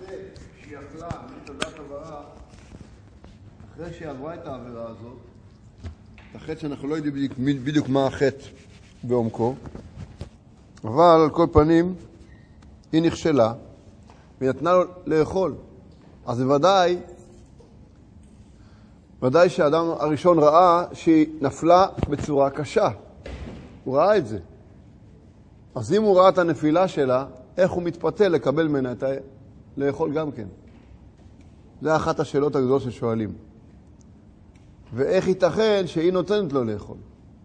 למעשה שהיא אכלה מתודת עברה, אחרי שהיא עברה את העבירה הזאת, את החטא שאנחנו לא יודעים בדיוק מה החטא בעומקו, אבל על כל פנים היא נכשלה והיא נתנה לו לאכול. אז ודאי שהאדם הראשון ראה שהיא נפלה בצורה קשה. הוא ראה את זה. אז אם הוא ראה את הנפילה שלה, איך הוא מתפתה לקבל ממנה לאכול גם כן? זה אחת השאלות הגדולות ששואלים. ואיך ייתכן שהיא נותנת לו לאכול?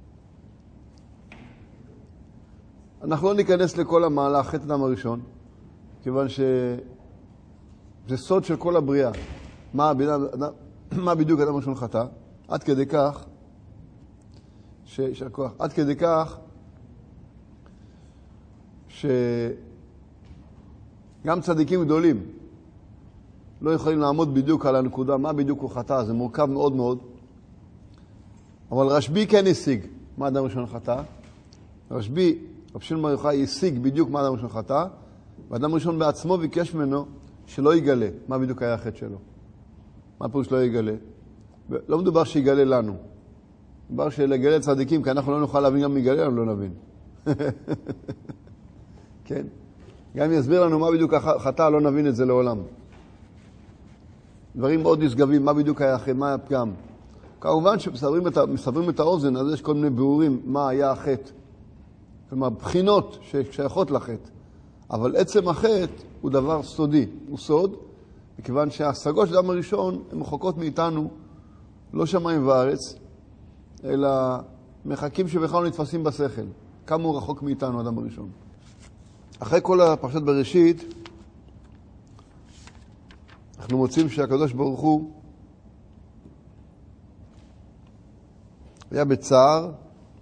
אנחנו לא ניכנס לכל המהלך חטא האדם הראשון, כיוון שזה סוד של כל הבריאה. מה בדיוק האדם הראשון חטא? עד כדי כך, עד כדי כך, שגם צדיקים גדולים לא יכולים לעמוד בדיוק על הנקודה, מה בדיוק הוא חטא, זה מורכב מאוד מאוד. אבל רשב"י כן השיג מה האדם הראשון חטא. רשב"י, רב שמעון בר יוחאי, השיג בדיוק מה האדם הראשון חטא, והאדם הראשון בעצמו ביקש ממנו שלא יגלה מה בדיוק היה החטא שלו. מה פירוש לא יגלה? לא מדובר שיגלה לנו. מדובר שלגלה צדיקים, כי אנחנו לא נוכל להבין גם יגלה, אנחנו לא נבין. כן? גם אם יסביר לנו מה בדיוק החטא, לא נבין את זה לעולם. דברים מאוד נשגבים, מה בדיוק היה החטא, מה היה הפגם. כמובן שמסברים את האוזן, אז יש כל מיני בירורים מה היה החטא. כלומר, בחינות ששייכות לחטא. אבל עצם החטא הוא דבר סודי, הוא סוד, מכיוון שההשגות של האדם הראשון הן רחוקות מאיתנו, לא שמיים וארץ, אלא מחכים שבכלל לא נתפסים בשכל. כמה הוא רחוק מאיתנו, האדם הראשון. אחרי כל הפרשת בראשית, אנחנו מוצאים שהקדוש ברוך הוא היה בצער,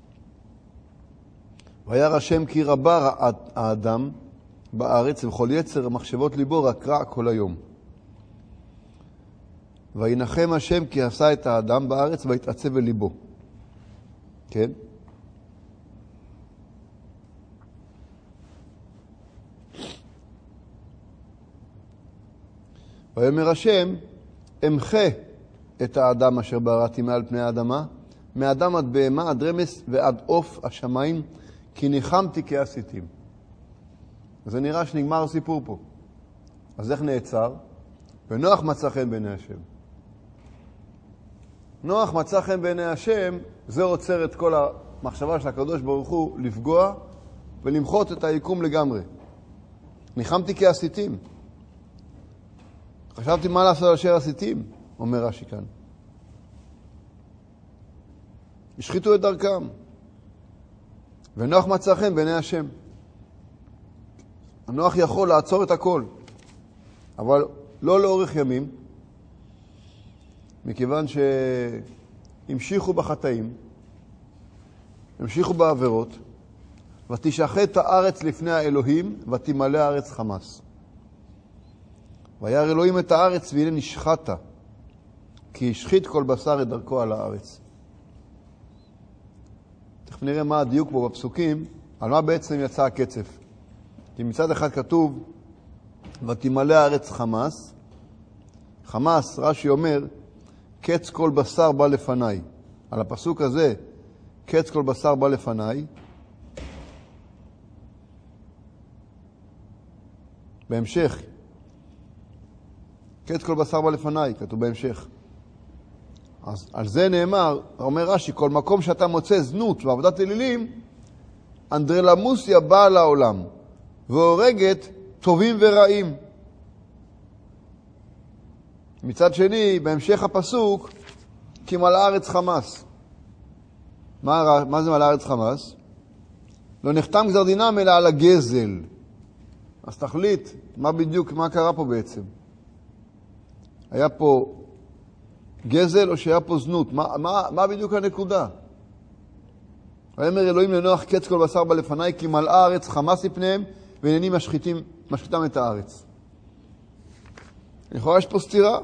והיה רשם כי רבה רעת האדם בארץ, ובכל יצר מחשבות ליבו רק רע כל היום. וינחם השם כי עשה את האדם בארץ והתעצב אל ליבו. כן? ויאמר השם, אמחה את האדם אשר בראתי מעל פני האדמה, מאדם עד בהמה, עד רמס ועד עוף השמיים, כי ניחמתי כעשיתים. אז זה נראה שנגמר הסיפור פה. אז איך נעצר? ונוח מצא חן בעיני השם. נוח מצא חן בעיני השם, זה עוצר את כל המחשבה של הקדוש ברוך הוא לפגוע ולמחות את היקום לגמרי. ניחמתי כעשיתים. חשבתי מה לעשות על אשר עשיתים, אומר רש"י כאן. השחיתו את דרכם. ונוח מצא חן בעיני השם. הנוח יכול לעצור את הכל, אבל לא לאורך ימים, מכיוון שהמשיכו בחטאים, המשיכו בעבירות, ותשחט הארץ לפני האלוהים, ותמלא הארץ חמס. וירא אלוהים את הארץ, והנה נשחטה, כי השחית כל בשר את דרכו על הארץ. תכף נראה מה הדיוק בו בפסוקים, על מה בעצם יצא הקצף. כי מצד אחד כתוב, ותמלא הארץ חמס. חמס, רש"י אומר, קץ כל בשר בא לפניי. על הפסוק הזה, קץ כל בשר בא לפניי. בהמשך, קץ כל בשר בא לפניי, כתוב בהמשך. אז על זה נאמר, אומר רש"י, כל מקום שאתה מוצא זנות ועבודת אלילים, אנדרלמוסיה באה לעולם, והורגת טובים ורעים. מצד שני, בהמשך הפסוק, כי מלאה הארץ חמס. מה זה מלאה הארץ חמס? לא נחתם גזר דינם אלא על הגזל. אז תחליט, מה בדיוק, מה קרה פה בעצם? היה פה גזל או שהיה פה זנות? מה בדיוק הנקודה? ויאמר אלוהים לנוח, קץ כל בשר בא לפניי, כי מלאה הארץ חמס מפניהם, והנני משחיתם את הארץ. לכאורה יש פה סתירה.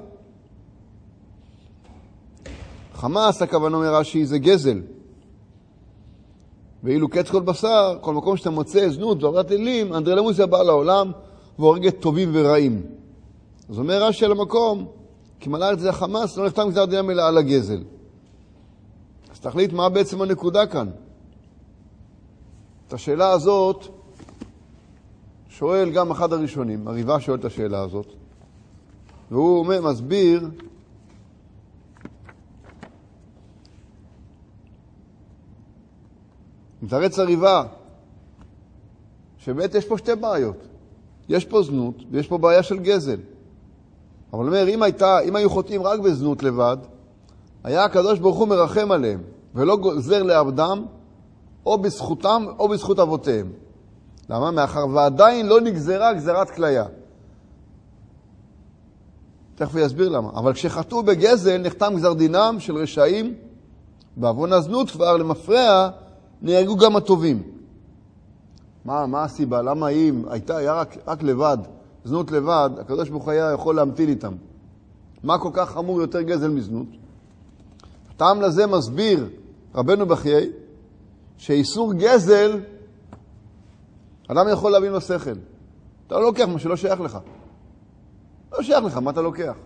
חמס, הכוונה אומר רש"י, זה גזל. ואילו קץ כל בשר, כל מקום שאתה מוצא זנות ועבודת אלילים, אנדרלמוסיה באה לעולם והורגת טובים ורעים. אז אומר רש"י על המקום, כי מלא את זה החמאס, לא נחתם גזר דינם אלא על הגזל. אז תחליט מה בעצם הנקודה כאן. את השאלה הזאת שואל גם אחד הראשונים, הריבה שואל את השאלה הזאת, והוא מסביר מתרץ הריבה שבאמת יש פה שתי בעיות. יש פה זנות ויש פה בעיה של גזל. אבל אומר, אם היו חוטאים רק בזנות לבד, היה הקדוש ברוך הוא מרחם עליהם, ולא גוזר לעבדם, או בזכותם או בזכות אבותיהם. למה? מאחר ועדיין לא נגזרה גזרת כליה. תכף יסביר למה. אבל כשחטאו בגזל, נחתם גזר דינם של רשעים, בעוון הזנות כבר למפרע, נהרגו גם הטובים. מה הסיבה? למה אם היה רק לבד, זנות לבד, הקדוש ברוך הוא היה יכול להמתין איתם? מה כל כך חמור יותר גזל מזנות? הטעם לזה מסביר רבנו בחיי, שאיסור גזל, אדם יכול להבין בשכל. אתה לא לוקח מה שלא שייך לך. לא שייך לך, מה אתה לוקח?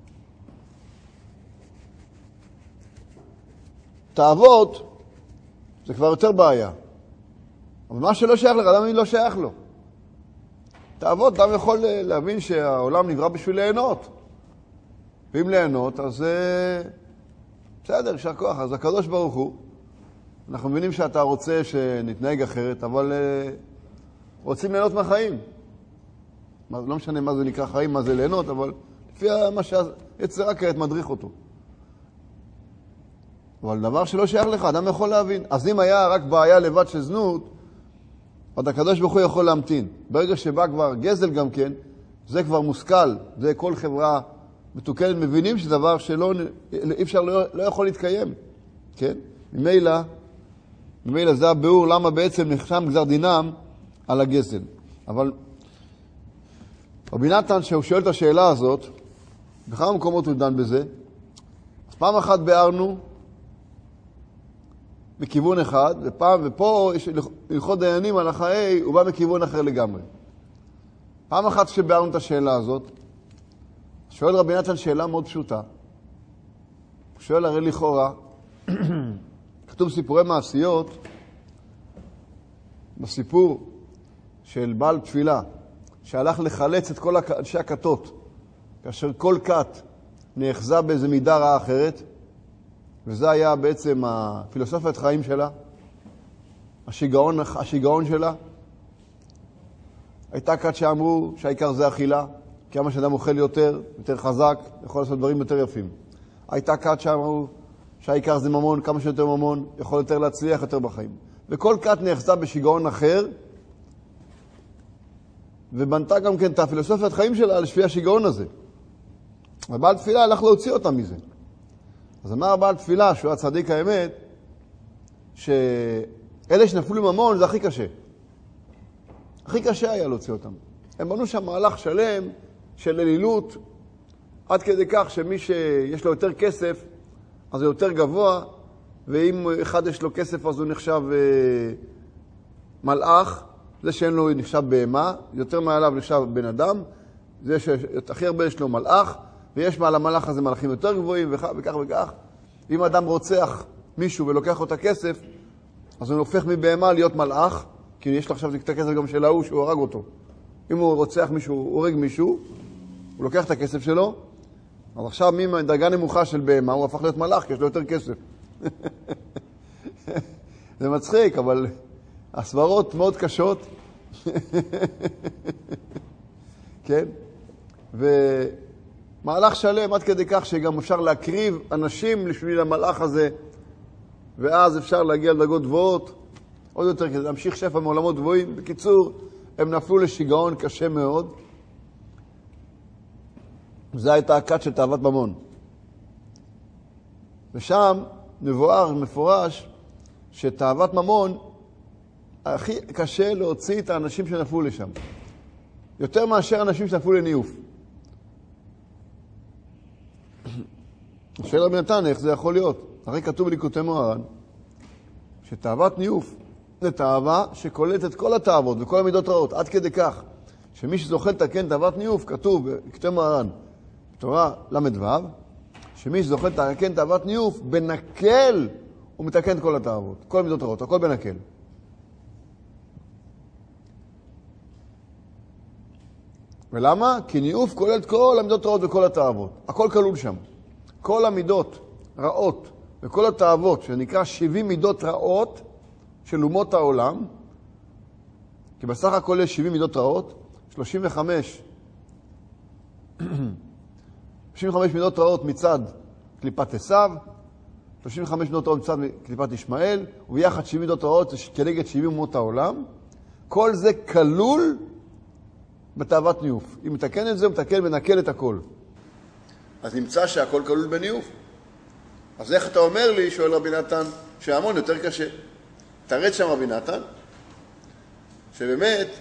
תאוות, זה כבר יותר בעיה. אבל מה שלא שייך לך, אדם לא שייך לו. תאוות, אדם יכול להבין שהעולם נברא בשביל ליהנות. ואם ליהנות, אז בסדר, יישר כוח. אז הקדוש ברוך הוא, אנחנו מבינים שאתה רוצה שנתנהג אחרת, אבל רוצים ליהנות מהחיים. לא משנה מה זה נקרא חיים, מה זה ליהנות, אבל לפי מה שיצר כעת מדריך אותו. אבל דבר שלא שייך לך, אדם יכול להבין. אז אם היה רק בעיה לבד של זנות, עוד הקדוש ברוך הוא יכול להמתין. ברגע שבא כבר גזל גם כן, זה כבר מושכל, זה כל חברה מתוקנת, מבינים שזה דבר שלא אפשר, לא יכול להתקיים. כן? ממילא זה הביאור למה בעצם נחתם גזר דינם על הגזל. אבל רבי נתן, שהוא שואל את השאלה הזאת, בכמה מקומות הוא דן בזה, אז פעם אחת ביארנו בכיוון אחד, ופה יש הלכות דיינים על החיי, הוא בא מכיוון אחר לגמרי. פעם אחת שביארנו את השאלה הזאת, שואל רבי נתן שאלה מאוד פשוטה. הוא שואל הרי לכאורה, כתוב סיפורי מעשיות, בסיפור של בעל תפילה, שהלך לחלץ את כל אנשי הכתות, כאשר כל כת נאחזה באיזו מידה רעה אחרת, וזה היה בעצם הפילוסופיית חיים שלה, השיגעון שלה. הייתה כת שאמרו שהעיקר זה אכילה, כמה שאדם אוכל יותר חזק, יכול לעשות דברים יותר יפים. הייתה כת שאמרו שהעיקר זה ממון, כמה שיותר ממון, יכול יותר להצליח יותר בחיים. וכל כת נאחזה בשיגעון אחר, ובנתה גם כן את הפילוסופיית חיים שלה לפי השיגעון הזה. ובעל תפילה הלך להוציא אותה מזה. אז אמר בעל תפילה, שהוא הצדיק האמת, שאלה שנפלו לממון זה הכי קשה. הכי קשה היה להוציא אותם. הם בנו שם מהלך שלם של אלילות, עד כדי כך שמי שיש לו יותר כסף, אז הוא יותר גבוה, ואם אחד יש לו כסף אז הוא נחשב מלאך, זה שאין לו נחשב בהמה, יותר מעליו נחשב בן אדם, זה שהכי הרבה יש לו מלאך, ויש מעל המלאך הזה מלאכים יותר גבוהים, וכך וכך. אם אדם רוצח מישהו ולוקח לו את הכסף, אז הוא הופך מבהמה להיות מלאך, כי יש לו עכשיו את הכסף גם של ההוא שהוא הרג אותו. אם הוא רוצח מישהו, הוא הורג מישהו, הוא לוקח את הכסף שלו, אז עכשיו מדרגה נמוכה של בהמה, הוא הפך להיות מלאך, כי יש לו יותר כסף. זה מצחיק, אבל הסברות מאוד קשות. כן? ומהלך שלם עד כדי כך שגם אפשר להקריב אנשים לשביל המלאך הזה, ואז אפשר להגיע לדרגות גבוהות, עוד יותר כדי להמשיך שפע מעולמות גבוהים. בקיצור, הם נפלו לשיגעון קשה מאוד. זו הייתה הכת של תאוות ממון. ושם מבואר, מפורש, שתאוות ממון הכי קשה להוציא את האנשים שנפלו לשם. יותר מאשר אנשים שנפלו לניוף. השאלה רבי נתן, איך זה יכול להיות? הרי כתוב בליקוטי מוהר"ן, שתאוות ניוף זה תאווה שכוללת את כל התאוות וכל המידות רעות, עד כדי כך שמי שזוכה לתקן תאוות ניאוף, כתוב, כתוב מרן, בתורה למדו, שמי שזוכה לתקן תאוות ניאוף, בנקל הוא מתקן כל התאוות, כל מידות רעות, הכל בנקל. ולמה? כי ניאוף כולל את כל המידות רעות וכל התאוות. הכל כלול שם. כל המידות רעות וכל התאוות, שנקרא 70 מידות רעות של אומות העולם, כי בסך הכל יש 70 מידות רעות, 35 מידות רעות מצד קליפת עשיו, 35 מידות רעות מצד קליפת ישמעאל, וביחד 70 מידות רעות כנגד 70 אומות העולם. כל זה כלול בתאוות ניאוף. אם מתקן את זה, הוא מתקן ונקל את הכל. אז נמצא שהכל כלול בניאוף. אז איך אתה אומר לי, שואל רבי נתן, שהמון יותר קשה? תרץ שם רבי נתן, שבאמת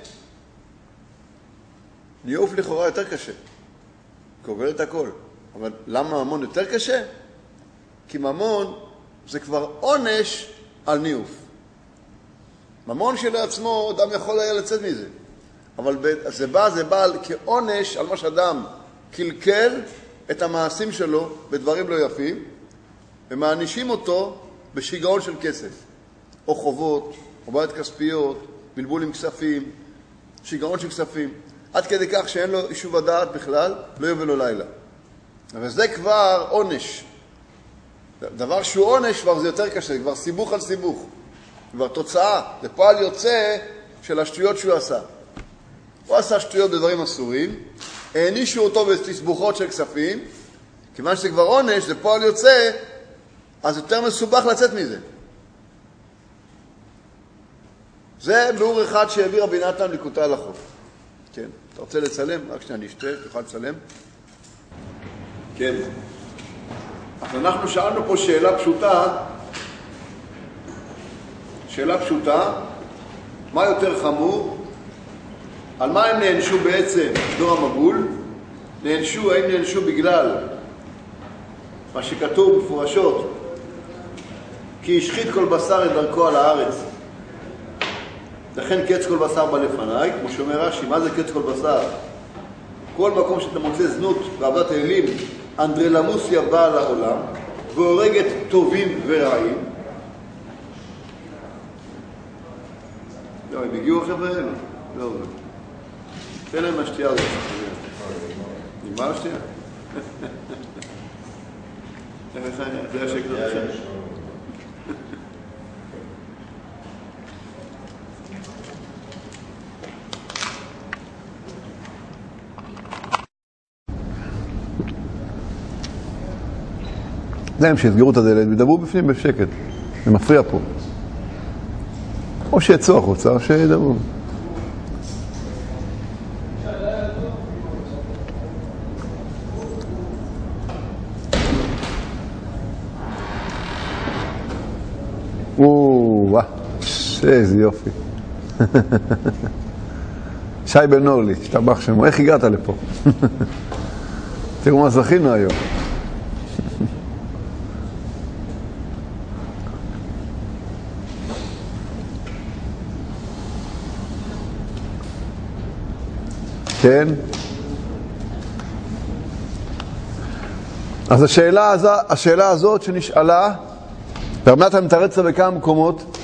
ניאוף לכאורה יותר קשה. כובל את הכל. אבל למה ממון יותר קשה? כי ממון זה כבר עונש על ניאוף. ממון שלעצמו, אדם יכול היה לצאת מזה. אבל זה בא כעונש על מה שאדם קלקל את המעשים שלו בדברים לא יפים, ומענישים אותו בשיגעון של כסף, או חובות, או בעיות כספיות, בלבול עם כספים, שיגעון של כספים, עד כדי כך שאין לו יישוב הדעת בכלל, לא יום ולא לילה. וזה כבר עונש. דבר שהוא עונש כבר זה יותר קשה, כבר סיבוך על סיבוך. כבר תוצאה, זה פועל יוצא של השטויות שהוא עשה. הוא עשה שטויות בדברים אסורים, הענישו אותו בסבוכות של כספים, כיוון שזה כבר עונש, זה פועל יוצא, אז יותר מסובך לצאת מזה. זה ביאור אחד שהביא רבי נתן ליקוטי הלכות. כן, אתה רוצה לצלם? רק שנייה נשתה, תוכל לצלם. כן. אז אנחנו שאלנו פה שאלה פשוטה, מה יותר חמור? על מה הם נענשו בעצם דור המבול? האם נענשו בגלל מה שכתוב בפורשות, כי השחית כל בשר את דרכו על הארץ, לכן קץ כל בשר בא לפניי, כמו שאומר רש"י, מה זה קץ כל בשר? כל מקום שאתה מוצא זנות ועבודת האלים, אנדרלמוסיה באה לעולם, והורגת טובים ורעים. לא, הם הגיעו החבר'ה האלה? לא. תן להם השתייה הזאת. נגמר השתייה? זה השקט עכשיו. להם שיסגרו את הדלת וידברו בפנים בשקט. זה מפריע פה. או שיצאו החוצה או שידברו. איזה יופי. שי בן אורלי, שתבח שמו, איך הגעת לפה? תראו מה זכינו היום. כן? אז השאלה הזאת שנשאלה, רבי נתן מתרץ לה בכמה מקומות,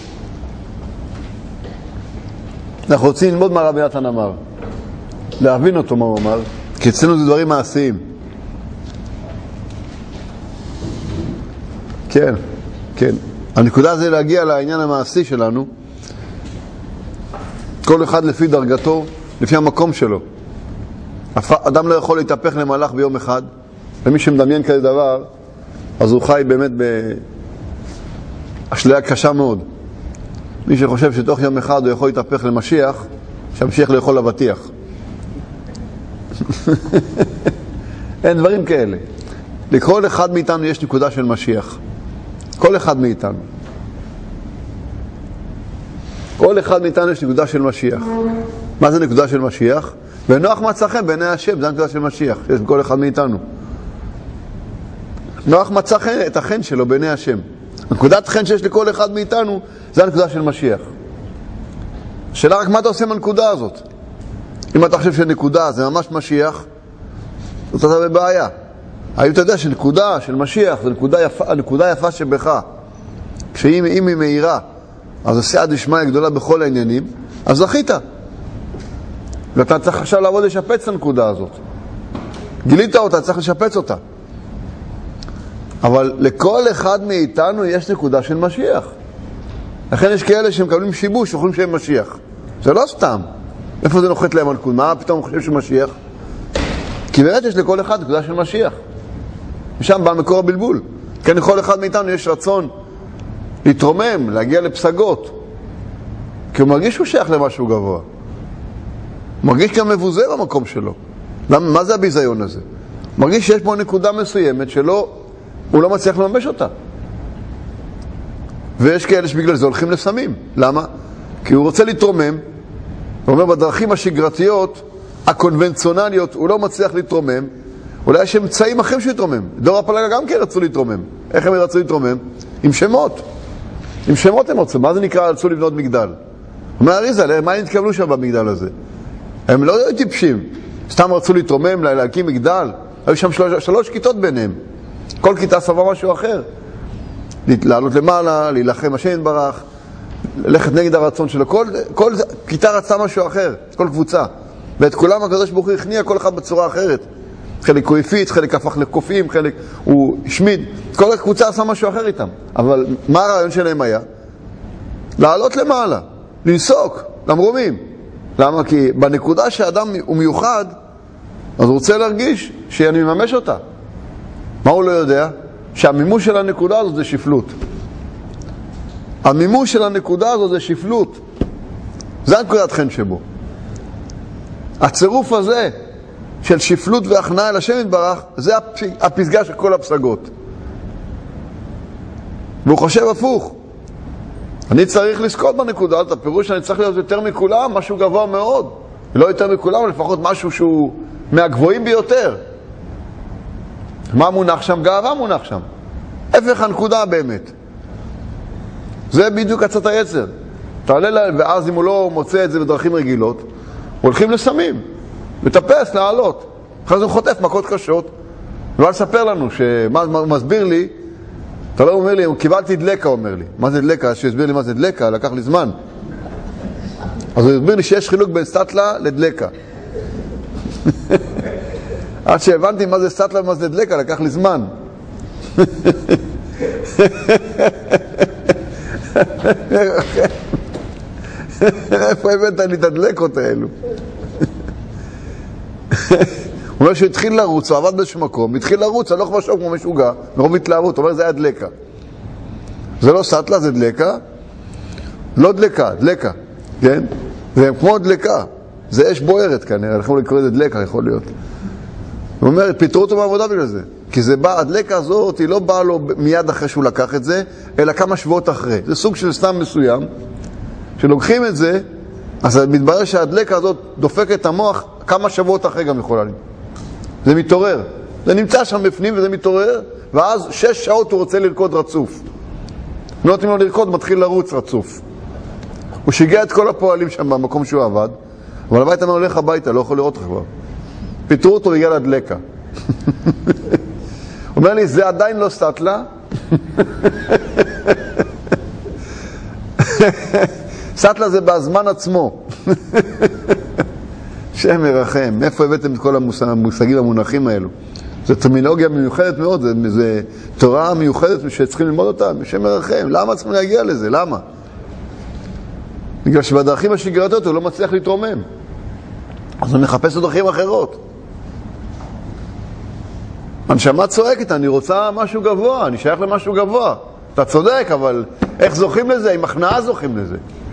אנחנו רוצים ללמוד מה רבי נתן אמר, להבין אותו מה הוא אמר, כי אצלנו זה דברים מעשיים. כן, כן. הנקודה זה להגיע לעניין המעשי שלנו, כל אחד לפי דרגתו, לפי המקום שלו. אדם לא יכול להתהפך למהלך ביום אחד, ומי שמדמיין כזה דבר, אז הוא חי באמת באשליה קשה מאוד. מי שחושב שתוך יום אחד הוא יכול להתהפך למשיח, שהמשיח לא יכול לבטיח. אין דברים כאלה. לכל אחד מאיתנו יש נקודה של משיח. כל אחד מאיתנו. כל אחד מאיתנו יש נקודה של משיח. מה זה נקודה של משיח? ונוח מצא חן בעיני השם, זה הנקודה של משיח, שיש בכל אחד מאיתנו. נוח מצא את החן שלו בעיני השם. נקודת חן שיש לכל אחד מאיתנו, זה הנקודה של משיח. השאלה רק מה אתה עושה עם הנקודה הזאת? אם אתה חושב שנקודה זה ממש משיח, אז אתה בבעיה. האם אתה יודע שנקודה של משיח זה נקודה יפה שבך, כשאם היא מהירה, אז הסייעה דשמיא גדולה בכל העניינים, אז זכית. ואתה צריך עכשיו לעבוד לשפץ את הנקודה הזאת. גילית אותה, צריך לשפץ אותה. אבל לכל אחד מאיתנו יש נקודה של משיח. לכן יש כאלה שמקבלים שיבוש, שוכרים שהם משיח. זה לא סתם. איפה זה נוחת להם על נקודה? מה פתאום חושב שמשיח? כי באמת יש לכל אחד נקודה של משיח. משם בא מקור הבלבול. כן, לכל אחד מאיתנו יש רצון להתרומם, להגיע לפסגות. כי הוא מרגיש שהוא שייך למשהו גבוה. הוא מרגיש גם מבוזה במקום שלו. מה זה הביזיון הזה? הוא מרגיש שיש פה נקודה מסוימת שלא, הוא לא מצליח לממש אותה. ויש כאלה שבגלל זה הולכים לסמים. למה? כי הוא רוצה להתרומם, הוא אומר בדרכים השגרתיות, הקונבנציונליות, הוא לא מצליח להתרומם, אולי יש אמצעים אחרים שיתרומם. דור הפלגה גם כן רצו להתרומם. איך הם רצו להתרומם? עם שמות. עם שמות הם רצו. מה זה נקרא רצו לבנות מגדל? אומר אריזה, מה הם התכוונו שם במגדל הזה? הם לא היו טיפשים. סתם רצו להתרומם, להקים מגדל. היו שם 3 כיתות ביניהם. כל כיתה סבבה משהו אחר. לעלות למעלה, להילחם השם יתברך, ללכת נגד הרצון שלו. כל כיתה רצה משהו אחר, כל קבוצה. ואת כולם הקדוש ברוך הוא הכניע כל אחד בצורה אחרת. חלק הוא הפיץ, חלק הפך לקופים, חלק הוא השמיד. כל הקבוצה עשה משהו אחר איתם. אבל מה הרעיון שלהם היה? לעלות למעלה, לנסוק, למרומים. למה? כי בנקודה שהאדם הוא מיוחד, אז הוא רוצה להרגיש שאני מממש אותה. מה הוא לא יודע? שהמימוש של הנקודה הזאת זה שפלות. המימוש של הנקודה הזאת זה שפלות. זה הנקודת חן שבו. הצירוף הזה של שפלות והכנעה אל השם יתברך, זה הפסגה של כל הפסגות. והוא חושב הפוך. אני צריך לזכות בנקודה הזאת, הפירוש שאני צריך להיות יותר מכולם, משהו גבוה מאוד. לא יותר מכולם, אבל לפחות משהו שהוא מהגבוהים ביותר. מה מונח שם? גאווה מונח שם. הפך הנקודה באמת. זה בדיוק עצת היצר. תעלה לה, ואז אם הוא לא מוצא את זה בדרכים רגילות, הולכים לסמים, לטפס, לעלות. אחרי זה הוא חוטף מכות קשות. ולא לספר לנו, הוא מסביר לי, אתה לא אומר לי, קיבלתי דלקה, אומר לי. מה זה דלקה? שיסביר לי מה זה דלקה, לקח לי זמן. אז הוא הסביר לי שיש חילוק בין סטלה לדלקה. עד שהבנתי מה זה סטלה ומה זה דלקה, לקח לי זמן. איפה הבאת לי את הדלקות האלו? הוא אומר שהוא התחיל לרוץ, הוא עבד באיזשהו מקום, התחיל לרוץ, הלוך ושוב כמו משוגע, מרוב התלהבות, הוא אומר זה היה דלקה. זה לא סטלה, זה דלקה. לא דלקה, דלקה, כן? זה כמו דלקה, זה אש בוערת כנראה, אנחנו לקרוא את זה דלקה, יכול להיות. הוא אומר, פיתרו אותו מהעבודה בגלל זה. כי זה בא, הדלקה הזאת היא לא באה לו מיד אחרי שהוא לקח את זה, אלא כמה שבועות אחרי. זה סוג של סתם מסוים, שלוקחים את זה, אז מתברר שהדלקה הזאת דופקת את המוח כמה שבועות אחרי גם יכולה לי. זה מתעורר. זה נמצא שם בפנים וזה מתעורר, ואז 6 שעות הוא רוצה לרקוד רצוף. לא נותנים לו לרקוד, מתחיל לרוץ רצוף. הוא שיגע את כל הפועלים שם במקום שהוא עבד, אבל הביתה מה הולך הביתה, לא יכול לראות לך כבר. פיתרו אותו בגלל הדלקה. אומר לי, זה עדיין לא סטלה. סטלה זה בזמן עצמו. שם מרחם. מאיפה הבאתם את כל המושגים המונחים האלו? זו טרמינולוגיה מיוחדת מאוד, זה תורה מיוחדת שצריכים ללמוד אותה, שם מרחם. למה צריכים להגיע לזה? למה? בגלל שבדרכים השגרתיות הוא לא מצליח להתרומם. אז הוא מחפש דרכים אחרות. הנשמה צועקת, אני רוצה משהו גבוה, אני שייך למשהו גבוה. אתה צודק, אבל איך זוכים לזה? עם הכנעה זוכים לזה.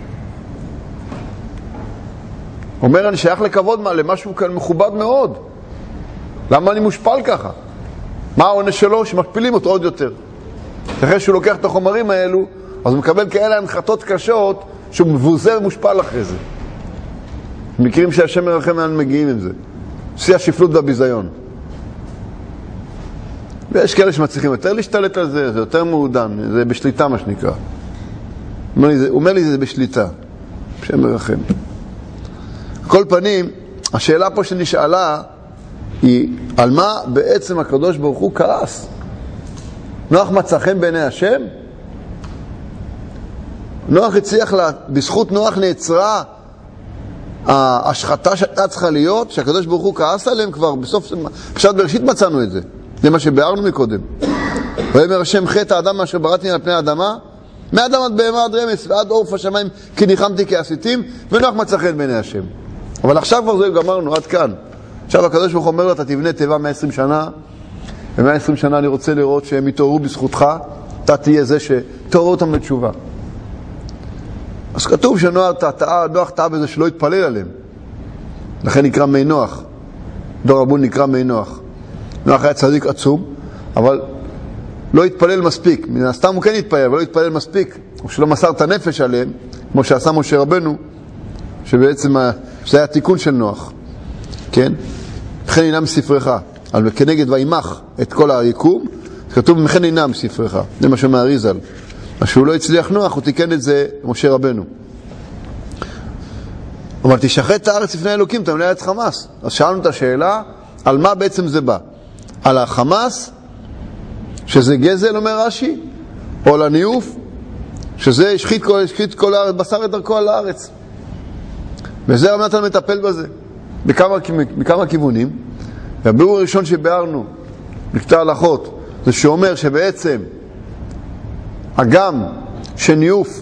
אומר, אני שייך לכבוד למשהו כאן מכובד מאוד. למה אני מושפל ככה? מה העונש שלו? שמשפילים אותו עוד יותר. אחרי שהוא לוקח את החומרים האלו, אז הוא מקבל כאלה הנחתות קשות, שהוא מבוזר ומושפל אחרי זה. מקרים שהשם מרחם אנחנו מגיעים עם זה. שיא השפלות והביזיון. ויש כאלה שמצליחים יותר להשתלט על זה, זה יותר מעודן, זה בשליטה מה שנקרא. הוא אומר לי זה בשליטה. השם מרחם. כל פנים, השאלה פה שנשאלה היא, על מה בעצם הקדוש ברוך הוא כעס? נוח מצא חן בעיני השם? נוח הצליח, בזכות נוח נעצרה ההשחתה שהייתה צריכה להיות, שהקדוש ברוך הוא כעס עליהם כבר בסוף, עכשיו בראשית מצאנו את זה. זה מה שביארנו מקודם. ויאמר השם חטא האדם אשר בראתי על פני האדמה, מאדם עד בהמה עד רמס ועד עורף השמיים כי ניחמתי כעשיתים, ונוח מצא חן בעיני השם. אבל עכשיו כבר זה גמרנו, עד כאן. עכשיו הקדוש ברוך הוא אומר לו, אתה תבנה תיבה 120 שנה, ו120 שנה אני רוצה לראות שהם יתעוררו בזכותך, אתה תהיה זה שתעורר אותם לתשובה. אז כתוב שנוח טעה בזה שלא יתפלל עליהם. לכן נקרא מי נוח. דור רבון נקרא מי נוח. נוח היה צדיק עצום, אבל לא התפלל מספיק. מן הסתם הוא כן התפלל, אבל לא התפלל מספיק. הוא שלא מסר את הנפש עליהם, כמו שעשה משה רבנו, שבעצם זה היה תיקון של נוח. כן? וכן ינם מספרך. אבל כנגד וימח את כל היקום, כתוב מכן ינם מספרך. זה מה שאומר אריזל. מה שהוא לא הצליח נוח, הוא תיקן את זה משה רבנו. הוא אומר, תשחט את הארץ לפני אלוקים, אתה מלא את חמאס. אז שאלנו את השאלה, על מה בעצם זה בא? על החמאס, שזה גזל, אומר רש"י, או על הניוף, שזה השחית כל הארץ, בשר את דרכו על הארץ. וזה רבי נתן מטפל בזה, בכמה כיוונים. והביאור הראשון שביארנו, בקטע הלכות, זה שאומר שבעצם הגם שניוף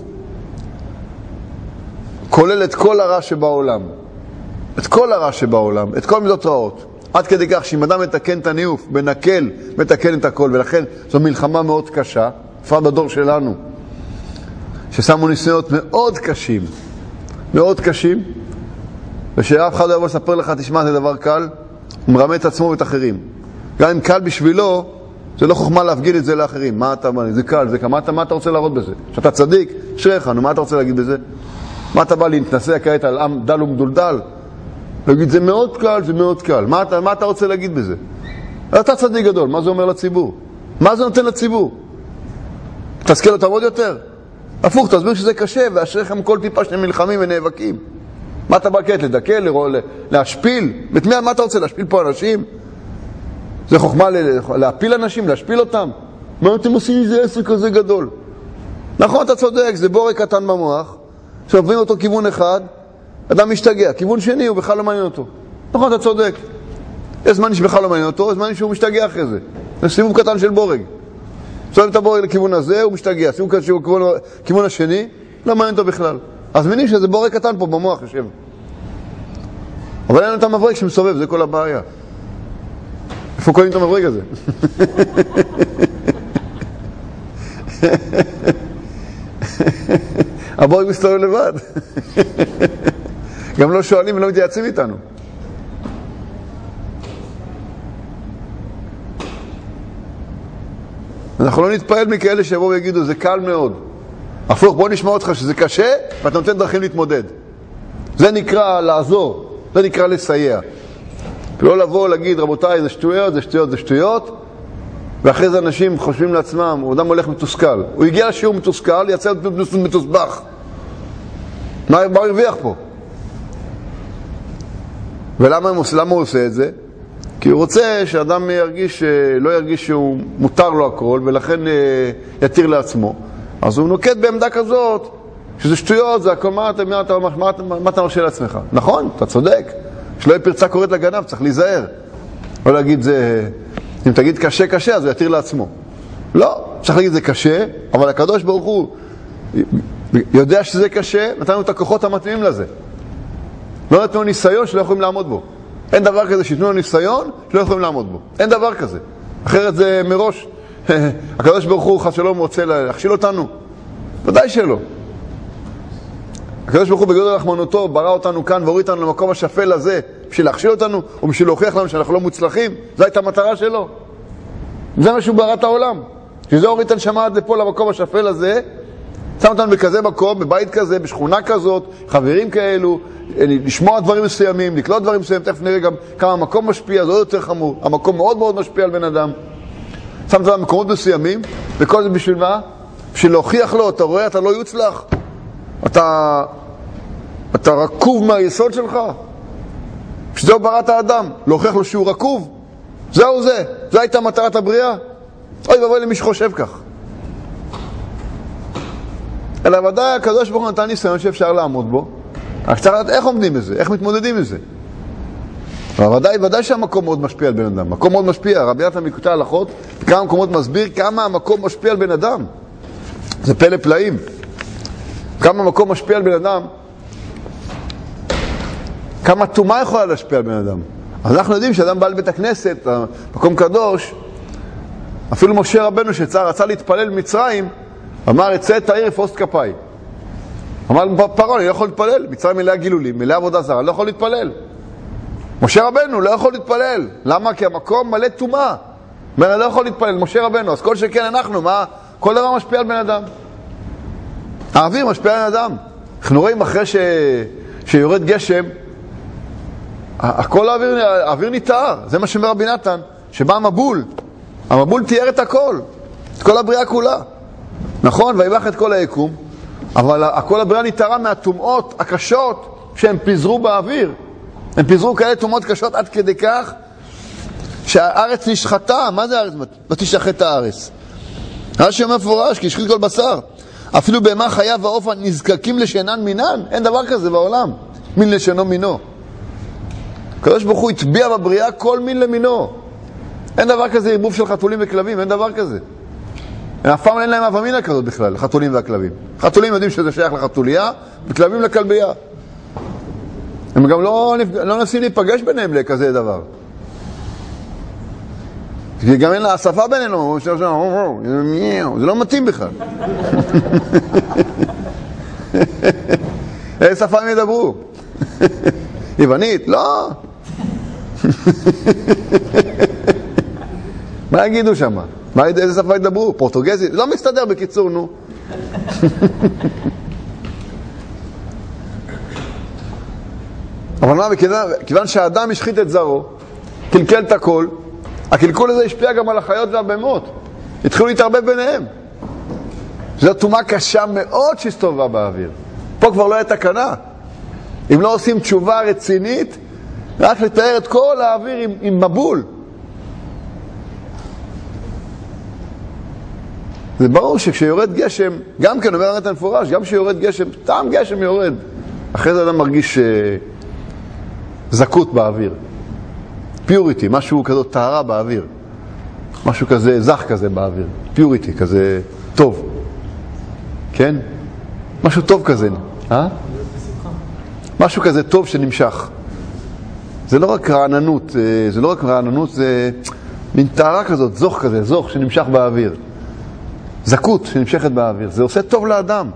כולל את כל הרע שבעולם, את כל הרע שבעולם, את כל מידות רעות, עד כדי כך שאם אדם מתקן את הניוף, בנקל, מתקן את הכל, ולכן זו מלחמה מאוד קשה, בפרט בדור שלנו, ששמו ניסיונות מאוד קשים, מאוד קשים, ושאף אחד לא יבוא לספר לך, תשמע, זה דבר קל, הוא מרמה את עצמו ואת אחרים. גם אם קל בשבילו, זה לא חוכמה להפגיד את זה לאחרים. מה אתה אומר? זה קל, זה כמה, מה אתה רוצה להראות בזה? שאתה צדיק, שריך, נו, מה אתה רוצה להגיד בזה? מה אתה בא להתנסה כעת על עם דל ומדולדל? להגיד, זה מאוד קל, זה מאוד קל. מה אתה רוצה להגיד בזה? אתה צדיק גדול, מה זה אומר לציבור? מה זה נותן לציבור? תזכה לו תעבוד יותר? הפוך, תסביר שזה קשה, ואשריכם כל טיפה שאתם נלחמים ונאבקים. מה אתה בא כעת? לדקל, להשפיל? מה אתה רוצה? להשפיל פה אנשים? זה חוכמה להפיל אנשים, להשפיל אותם. מה אתם עושים איזה עסק כזה גדול? נכון, אתה צודק, זה בורק קטן במוח, שעוברים אותו כיוון אחד, אדם משתגע, כיוון שני הוא בכלל לא מעניין אותו. נכון, אתה צודק. יש זמנים שבכלל לא מעניין אותו, יש זמנים שהוא משתגע אחרי זה. זה סיבוב קטן של בורג. שואלים את הבורג לכיוון הזה, הוא משתגע. סיבוב קטן של כיוון השני, לא מעניין אותו בכלל. אז מבינים שזה בורג קטן פה במוח יושב. אבל אין את המברג שמסובב, זה כל הבעיה. איפה קוראים את המברג הזה? הבורג מסתובב לבד. גם לא שואלים ולא מתייעצים איתנו. אנחנו לא נתפעל מכאלה שיבואו ויגידו, זה קל מאוד. הפוך, בוא נשמע אותך שזה קשה, ואתה נותן דרכים להתמודד. זה נקרא לעזור, זה נקרא לסייע. לא לבוא להגיד, רבותיי, זה שטויות, זה שטויות, זה שטויות, ואחרי זה אנשים חושבים לעצמם, הוא אדם הולך מתוסכל. הוא הגיע לשיעור מתוסכל, יצא מתוסבך. מה הוא הרוויח פה? ולמה הוא עושה את זה? כי הוא רוצה שאדם לא ירגיש שהוא מותר לו הכל, ולכן יתיר לעצמו. אז הוא נוקט בעמדה כזאת, שזה שטויות, זה הכל, מה אתה מרשה לעצמך? נכון, אתה צודק. שלא יהיה פרצה קוראת לגנב, צריך להיזהר. לא להגיד זה, אם תגיד קשה קשה, אז הוא יתיר לעצמו. לא, צריך להגיד זה קשה, אבל הקדוש ברוך הוא יודע שזה קשה, נתנו את הכוחות המתאימים לזה. לא נתנו ניסיון שלא יכולים לעמוד בו. אין דבר כזה שיתנו ניסיון שלא יכולים לעמוד בו. אין דבר כזה. אחרת זה מראש. הקדוש ברוך הוא חס שלום רוצה להכשיל אותנו. ודאי שלא. הקדוש ברוך הוא בגודל רחמנותו ברא אותנו כאן והוריד אותנו למקום השפל הזה בשביל להכשיל אותנו או בשביל להוכיח לנו שאנחנו לא מוצלחים. זו הייתה המטרה שלו. זה מה שהוא ברא את העולם. שזה הוריד את הנשמה עד לפה למקום השפל הזה, שם אותנו בכזה מקום, בבית כזה, בשכונה כזאת, חברים כאלו, לשמוע דברים מסוימים, לקלוט דברים מסוימים, תכף נראה גם כמה המקום משפיע, זה עוד יותר חמור. המקום מאוד מאוד משפיע על בן אדם. שם אותנו במקומות מסוימים, וכל זה בשביל מה? בשביל להוכיח לו, אתה רואה, אתה לא יוצלח. אתה רקוב מהיסוד שלך. שזהו בראת האדם, להוכיח לו שהוא רקוב. זהו זה. זו הייתה מטרת הבריאה. אוי ואבוי למי שחושב כך. אלא ודאי הקדוש ברוך הוא נתן ניסיון שאפשר לעמוד בו. רק צריך לדעת איך עומדים בזה, איך מתמודדים עם זה. אבל ודאי שהמקום מאוד משפיע על בן אדם. מקום מאוד משפיע. רבי נתן מקוטע הלכות, בכמה מקומות מסביר כמה המקום משפיע על בן אדם. זה פלא פלאים. כמה המקום משפיע על בן אדם. כמה תומה יכולה להשפיע על בן אדם. אז אנחנו יודעים שאדם בא לבית הכנסת, מקום קדוש, אפילו משה רבנו שרצה להתפלל במצרים, אמר, אצא את העיר אפוס כפיי. אמר, פרעה, אני לא יכול להתפלל. מצרים מלאה גילולים, מלאה עבודה זרה, אני לא יכול להתפלל. משה רבנו לא יכול להתפלל. למה? כי המקום מלא תומה. אומר, אני לא יכול להתפלל, משה רבנו. אז כל שכן אנחנו, מה? כל דבר משפיע על בן אדם. האוויר משפיע על בן אדם. אנחנו רואים אחרי שיורד גשם, הכל האוויר ניטהר. זה מה שאומר רבי נתן, שבא המבול. המבול תיאר את הכל. את כל הבריאה כולה. נכון? ויבח את כל היקום. אבל כל הבריאה ניטהרה מהטומאות הקשות שהם פיזרו באוויר. הם פיזרו כאלה תומות קשות עד כדי כך שהארץ נשחטה. מה זה הארץ? לא תשחט הארץ. הרש"י אומר מפורש, כי השחית כל בשר. אפילו בהמה חיה ועוף נזקקים לשאינן מינן. אין דבר כזה בעולם. מין לשאינו מינו. הקדוש ברוך הוא הטביע בבריאה כל מין למינו. אין דבר כזה ערבוב של חתולים וכלבים, אין דבר כזה. אף פעם אין להם אהבה מינה כזאת בכלל, חתולים והכלבים. חתולים יודעים שזה שייך לחתוליה, וכלבים לכלבייה. הם גם לא נסים להיפגש ביניהם לכזה דבר. כי גם אין לה השפה בינינו, זה לא מתאים בכלל. איזה שפה הם ידברו? יוונית? לא. מה יגידו שם? איזה שפה ידברו? פורטוגזית? לא מסתדר בקיצור, נו. אבל מה, כיוון שהאדם השחית את זרו, קלקל את הכל, הקלקול הזה השפיע גם על החיות והבהמות. התחילו להתערבב ביניהם. זו תומה קשה מאוד שהסתובבה באוויר. פה כבר לא היה תקנה. אם לא עושים תשובה רצינית, רק לתאר את כל האוויר עם מבול. זה ברור שכשיורד גשם, גם כן אומר נתן מפורש, גם כשיורד גשם, טעם גשם יורד. אחרי זה אדם מרגיש זקות באוויר. פיוריטי, משהו כזאת טהרה באוויר. משהו כזה, זך כזה באוויר. פיוריטי, כזה טוב. כן? משהו טוב כזה. משהו כזה טוב שנמשך. זה לא רק רעננות, זה מין טהרה כזאת, זוך כזה, זוך שנמשך באוויר. זקות שנמשכת באוויר. זה עושה טוב לאדם.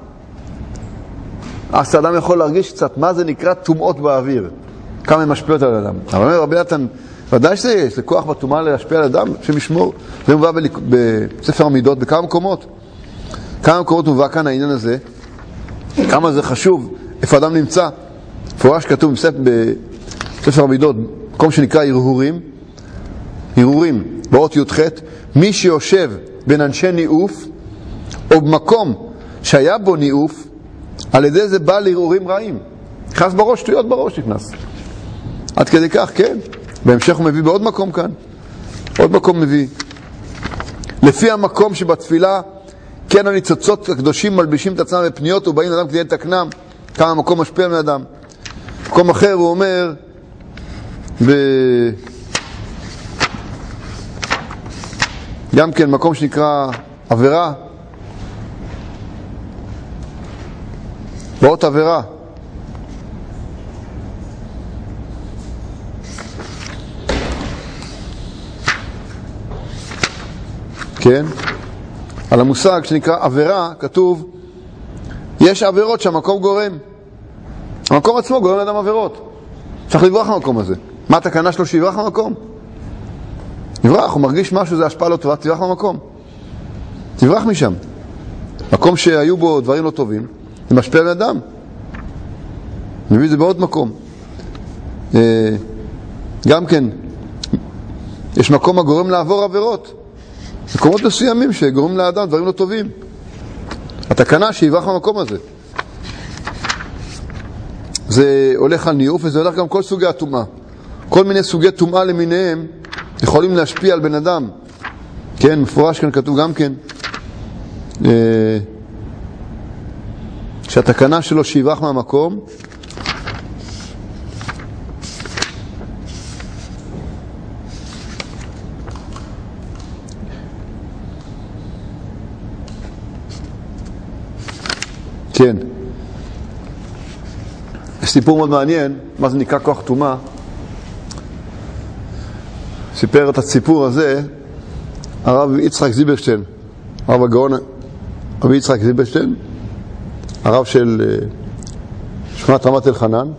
אז האדם יכול להרגיש קצת מה זה נקרא תומעות באוויר. כמה הן משפיעות על האדם. אבל אומר רבי נתן, ודאי שיש לכוח בתומה להשפיע על האדם, שמשמור. זה מובא בספר המידות בכמה מקומות. כמה מקומות מובא כאן העניין הזה. כמה זה חשוב, איפה האדם נמצא. מפורש כתוב בספר המידות, מקום שנקרא הרהורים. הרהורים, באות י"ח, מי שיושב בין אנשי ניאוף, או במקום שהיה בו ניאוף, על ידי זה בא להרהורים רעים. נכנס בראש, שטויות בראש נכנס. עד כדי כך, כן. בהמשך הוא מביא בעוד מקום כאן. עוד מקום מביא. לפי המקום שבתפילה, כן הניצוצות הקדושים מלבישים את עצמם בפניות, ובאים לאדם כדי לתקנם. כמה המקום משפיע מאדם. מקום אחר הוא אומר, גם כן מקום שנקרא עבירה. באות עבירה. כן? על המושג שנקרא עבירה כתוב, יש עבירות שהמקום גורם. המקום עצמו גורם לאדם עבירות. צריך לברוח מהמקום הזה. מה התקנה שלו שיברח מהמקום? תברח, הוא מרגיש משהו, זה השפעה לא טובה, תברח מהמקום. תברח משם. מקום שהיו בו דברים לא טובים, זה משפיע על אדם. מביא את זה בעוד מקום. גם כן, יש מקום הגורם לעבור עבירות. מקומות מסוימים שגורמים לאדם דברים לא טובים. התקנה שיברח מהמקום הזה. זה הולך על ניאוף, וזה הולך גם כל סוגי הטומאה. כל מיני סוגי טומאה למיניהם יכולים להשפיע על בן אדם. כן, מפורש כאן כתוב גם כן שהתקנה שלו שיברח מהמקום. כן. יש סיפור מאוד מעניין, מה זה נקרא כוח טומאה. סיפר את הסיפור הזה הרב יצחק זילברשטיין, הרב הגאון רבי יצחק זילברשטיין, הרב של שכונת רמת אלחנן.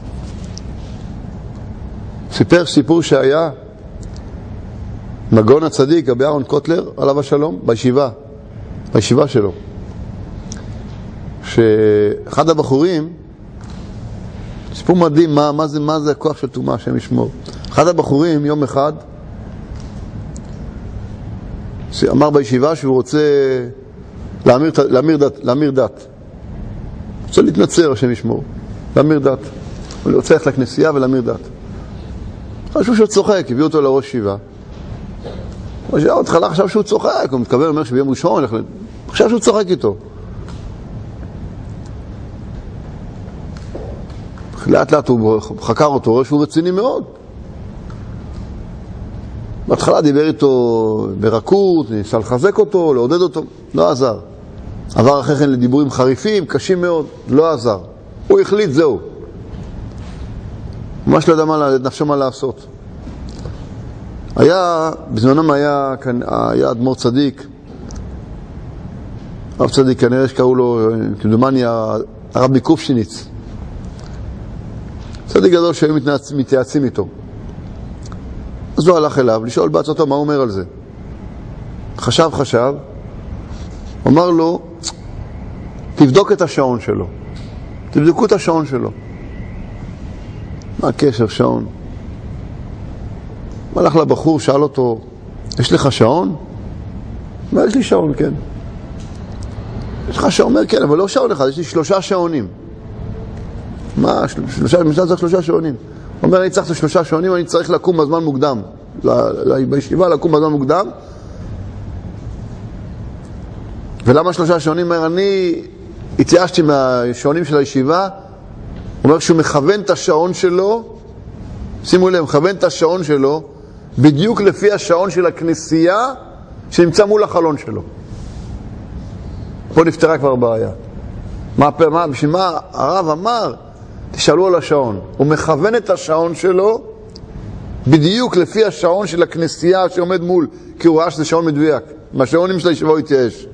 סיפר סיפור שהיה מהגאון הצדיק רבי אהרון קוטלר עליו השלום בישיבה שלו, שאחד הבחורים, סיפור מדהים, מה זה הכוח של טומאה, השם ישמור. אחד הבחורים יום אחד אמר בישיבה שהוא רוצה להמיר דת. רוצה להתנצר, השם ישמור, להמיר דת. הוא רוצה ללכת לכנסייה ולהמיר דת. חשבו שהוא צוחק, הביאו אותו לראש ישיבה. התחלה חשב שהוא צוחק, הוא מתכוון, אומר שביום ראשון, חשב שהוא צוחק איתו. לאט לאט הוא חקר אותו, רואה שהוא רציני מאוד. בהתחלה דיבר איתו ברכות, ניסה לחזק אותו, לעודד אותו, לא עזר. עבר אחרי כן לדיבורים חריפים, קשים מאוד, לא עזר. הוא החליט, זהו. ממש לא ידע נפשו מה לעשות. בזמנם היה אדמו"ר צדיק, הרב צדיק, כנראה שקראו לו, כמדומני, הרב מקופשיניץ. צדיק גדול שהיו מתייעצים איתו. אז הוא הלך אליו לשאול בעצתו מה הוא אומר על זה. חשב, אמר לו, תבדוק את השעון שלו. תבדקו את השעון שלו. מה הקשר שעון? הוא הלך לבחור, שאל אותו, יש לך שעון? מה, יש לי שעון, כן. יש לך שעון? אומר, כן, אבל לא שעון אחד, יש לי 3 שעונים. מה? 3 שעונים. הוא אומר, אני צריך את 3 שעונים, אני צריך לקום בזמן מוקדם. בישיבה לקום בזמן מוקדם. ולמה 3 שעונים? אומר, אני התייאשתי מהשעונים של הישיבה. הוא אומר, שהוא מכוון את השעון שלו, שימו לב, מכוון את השעון שלו, בדיוק לפי השעון של הכנסייה, שנמצא מול החלון שלו. פה נפתרה כבר בעיה. בשביל מה הרב אמר? תשאלו על השעון. הוא מכוון את השעון שלו בדיוק לפי השעון של הכנסייה שעומד מול, כי הוא ראה שזה שעון מדויק. מהשעונים של הישיבה הוא התייאש.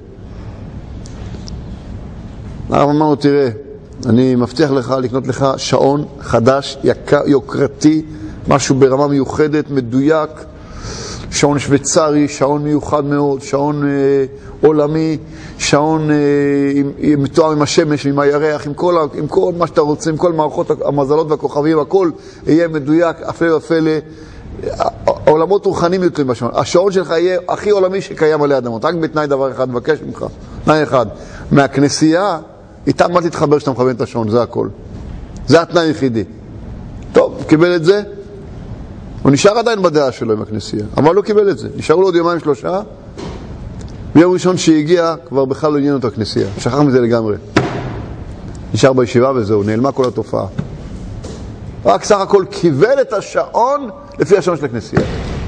הרב אמר לו, תראה, אני מבטיח לך לקנות לך שעון חדש, יוקרתי, משהו ברמה מיוחדת, מדויק, שעון שוויצרי, שעון מיוחד מאוד, שעון עולמי, שעון מתואם עם השמש, עם הירח, עם כל מה שאתה רוצה, עם כל מערכות המזלות והכוכבים, הכל יהיה מדויק, אפלה ופלה. העולמות רוחניים יותר בשעון. השעון שלך יהיה הכי עולמי שקיים עלי אדמות. רק בתנאי דבר אחד, מבקש ממך, תנאי אחד. מהכנסייה, איתם מה תתחבר שאתה מכוון את השעון, זה הכל. זה התנאי היחידי. טוב, קיבל את זה. הוא נשאר עדיין בדעה שלו עם הכנסייה, אבל לא קיבל את זה. נשארו לו עוד 2-3. ביום ראשון שהגיע, כבר בכלל לא עניין אותו הכנסייה. שכח מזה לגמרי. נשאר בישיבה וזהו, נעלמה כל התופעה. רק סך הכל קיבל את השעון לפי השעון של הכנסייה.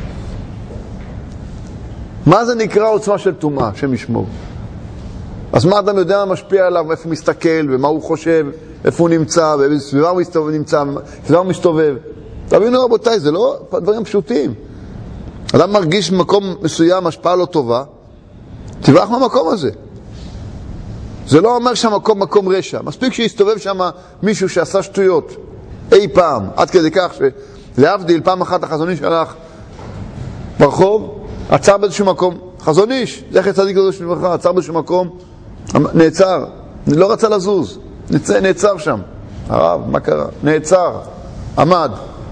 מה זה נקרא עוצמה של טומאה, השם ישמור? אז מה אדם יודע מה משפיע עליו, איפה הוא מסתכל, ומה הוא חושב, איפה הוא נמצא, באיזה סביבה הוא מסתובב. תבינו רבותיי, זה לא דברים פשוטים. אדם מרגיש במקום מסוים השפעה לא טובה, תברח מהמקום הזה. זה לא אומר שהמקום מקום רשע. מספיק שיסתובב שם מישהו שעשה שטויות אי פעם, עד כדי כך שלהבדיל פעם אחת החזון איש הלך ברחוב, עצר באיזשהו מקום, חזון איש, זכר צדיק קדוש לברכה, עצר באיזשהו מקום, נעצר, לא רצה לזוז, נעצר שם. הרב, מה קרה? נעצר, עמד,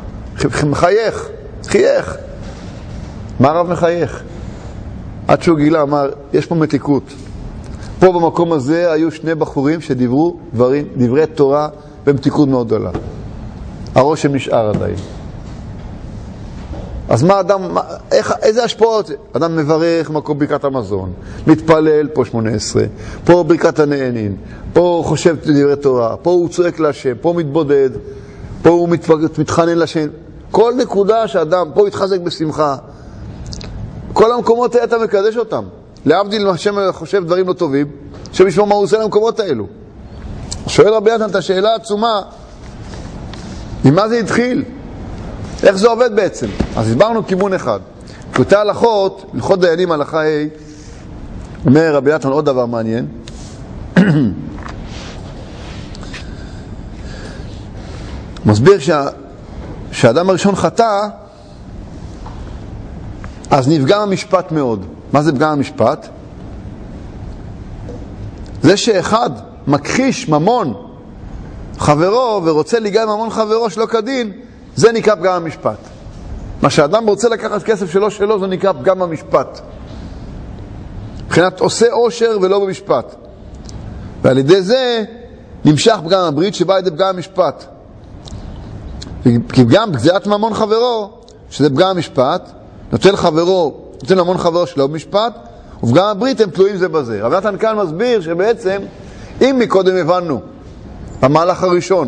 חייך. מה הרב מחייך? עד שהוא גילה, אמר, יש פה מתיקות. פה במקום הזה היו 2 בחורים שדיברו דברי תורה במתיקות מאוד גדולה. הרושם נשאר עדיין. אז מה אדם, איזה השפעות? אדם מברך מקום ברכת המזון, מתפלל, פה 18, פה ברכת הנהנין, פה חושב דברי תורה, פה הוא צועק להשם, פה מתבודד, פה הוא מתחנן להשם. כל נקודה שאדם, פה יתחזק בשמחה. כל המקומות האלה אתה מקדש אותם. להבדיל מה השם חושב דברים לא טובים, שבשביל מה הוא עושה למקומות האלו. שואל רבי נתן את השאלה העצומה, ממה זה התחיל? איך זה עובד בעצם? אז הסברנו כיוון אחד. פשוטי הלכות, הלכות דיינים הלכה ה', אומר רבי נתן עוד דבר מעניין. מסביר שהאדם הראשון חטא, אז נפגם המשפט מאוד. מה זה פגם המשפט? זה שאחד מכחיש ממון חברו ורוצה להיגע ממון חברו שלא כדין, זה נקרא פגם המשפט. מה שהאדם רוצה לקחת כסף שלו, זה נקרא פגם המשפט. מבחינת עושה עושר ולא במשפט. ועל ידי זה נמשך פגם הברית שבא לידי פגם המשפט. כי גם גזירת ממון חברו, שזה פגם המשפט, נותן ממון חברו שלא במשפט, ופגם הברית הם תלויים זה בזה. רבי נתן כאן מסביר שבעצם, אם מקודם הבנו, במהלך הראשון,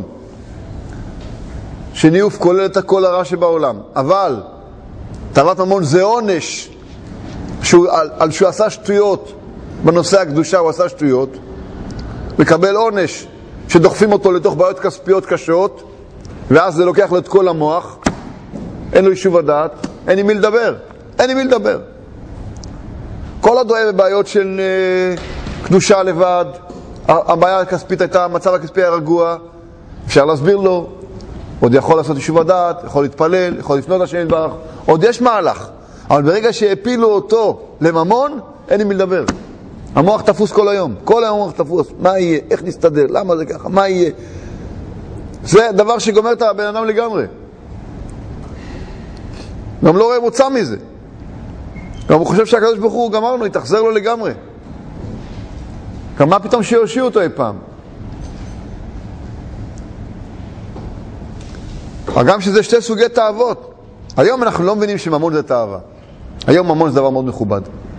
שניאוף כולל את הכל הרע שבעולם, אבל תאוות ממון זה עונש שהוא עשה שטויות בנושא הקדושה, הוא עשה שטויות, מקבל עונש שדוחפים אותו לתוך בעיות כספיות קשות, ואז זה לוקח לו את כל המוח, אין לו יישוב הדעת, אין עם מי לדבר. כל עוד הוא היה בבעיות של קדושה לבד, הבעיה הכספית הייתה, המצב הכספי היה רגוע, אפשר להסביר לו, עוד יכול לעשות יישוב הדעת, יכול להתפלל, יכול לפנות השם יתברך, עוד יש מהלך. אבל ברגע שהפילו אותו לממון, אין עם מי לדבר. המוח תפוס כל היום, המוח תפוס. מה יהיה? איך נסתדר? למה זה ככה? מה יהיה? זה דבר שגומר את הבן אדם לגמרי. גם לא רואה מוצא מזה. גם הוא חושב שהקדוש ברוך הוא גמרנו, יתחזר לו לגמרי. גם מה פתאום שיושיעו אותו אי פעם? גם שזה שתי סוגי תאוות. היום אנחנו לא מבינים שממון זה תאווה. היום ממון זה דבר מאוד מכובד.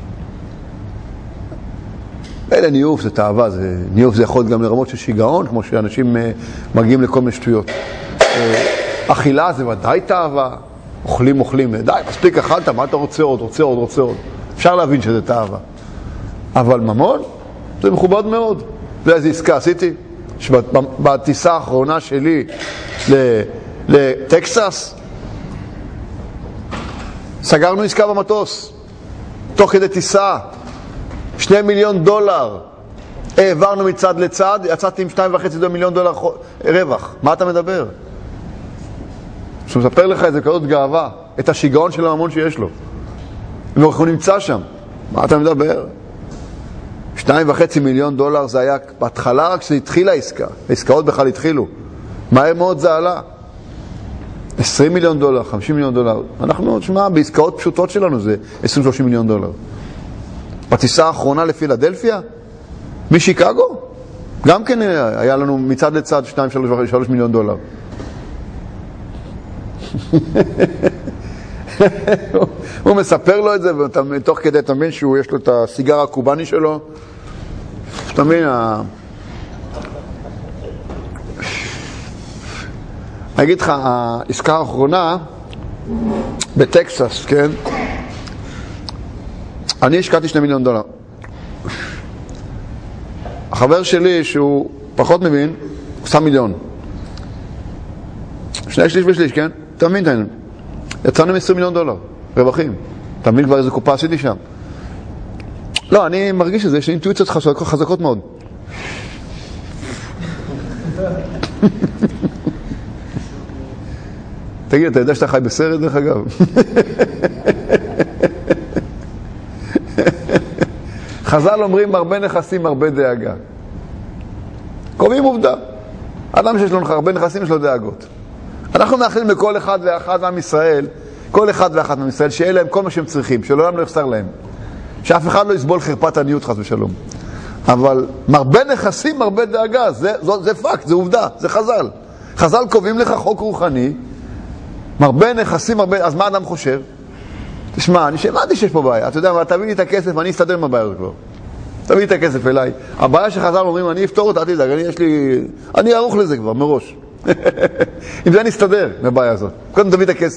אלה ניאוף זה תאווה, ניאוף זה יכול להיות גם לרמות של שיגעון, כמו שאנשים מגיעים לכל מיני שטויות. אכילה זה ודאי תאווה, אוכלים, די, מספיק אכלת, מה אתה רוצה עוד? אפשר להבין שזה תאווה. אבל ממון זה מכובד מאוד. ואיזה עסקה עשיתי, שבטיסה האחרונה שלי לטקסס, סגרנו עסקה במטוס, תוך כדי טיסה, $2 מיליון, העברנו מצד לצד, יצאתי עם $2.5 מיליון רווח. מה אתה מדבר? שמספר לך איזה כזאת גאווה, את השיגעון של הממון שיש לו. הוא נמצא שם. מה אתה מדבר? $2.5 מיליון זה היה בהתחלה רק כשהתחילה העסקה. העסקאות בכלל התחילו. מהר מאוד זה עלה. $20 מיליון, $50 מיליון. אנחנו, תשמע, בעסקאות פשוטות שלנו זה $20-30 מיליון. בטיסה האחרונה לפילדלפיה, משיקגו, גם כן היה לנו מצד לצד $2-3 מיליון. הוא מספר לו את זה, ותוך כדי תמיד שיש לו את הסיגר הקובני שלו, תמיד אני אגיד לך, העסקה האחרונה בטקסס, כן? אני השקעתי $2 מיליון. החבר שלי, שהוא פחות מבין, הוא שם $1 מיליון. 2 שליש ושליש, כן? תמיד היינו. יצאנו $20 מיליון, רווחים. תמיד כבר איזה קופה עשיתי שם. לא, אני מרגיש את זה, יש לי אינטואיציות חזקות מאוד. תגיד, אתה יודע שאתה חי בסרט דרך אגב? חז"ל אומרים הרבה נכסים, הרבה דאגה. קובעים עובדה. אדם שיש לו הרבה נכסים, יש לו דאגות. אנחנו מאחלים לכל אחד ואחת מעם ישראל, כל אחד ואחת מעם ישראל, שיהיה להם כל מה שהם צריכים, שלעולם לא יחסר להם. שאף אחד לא יסבול חרפת עניות חס ושלום. אבל מרבה נכסים, מרבה דאגה, זה פקט, זה עובדה, זה חז"ל. חז"ל קובעים לך חוק רוחני, מרבה נכסים, אז מה אדם חושב? תשמע, אני שמעתי שיש פה בעיה, אתה יודע מה, תביא לי את הכסף, אני אסתדר עם הבעיה הזאת כבר. תביא לי את הכסף אליי. הבעיה שחז"ל אומרים, אני אפתור אותה, תדאג, אני ערוך לזה כבר, מראש. אם זה אני אסתדר מהבעיה הזאת. קודם תביא את הכסף.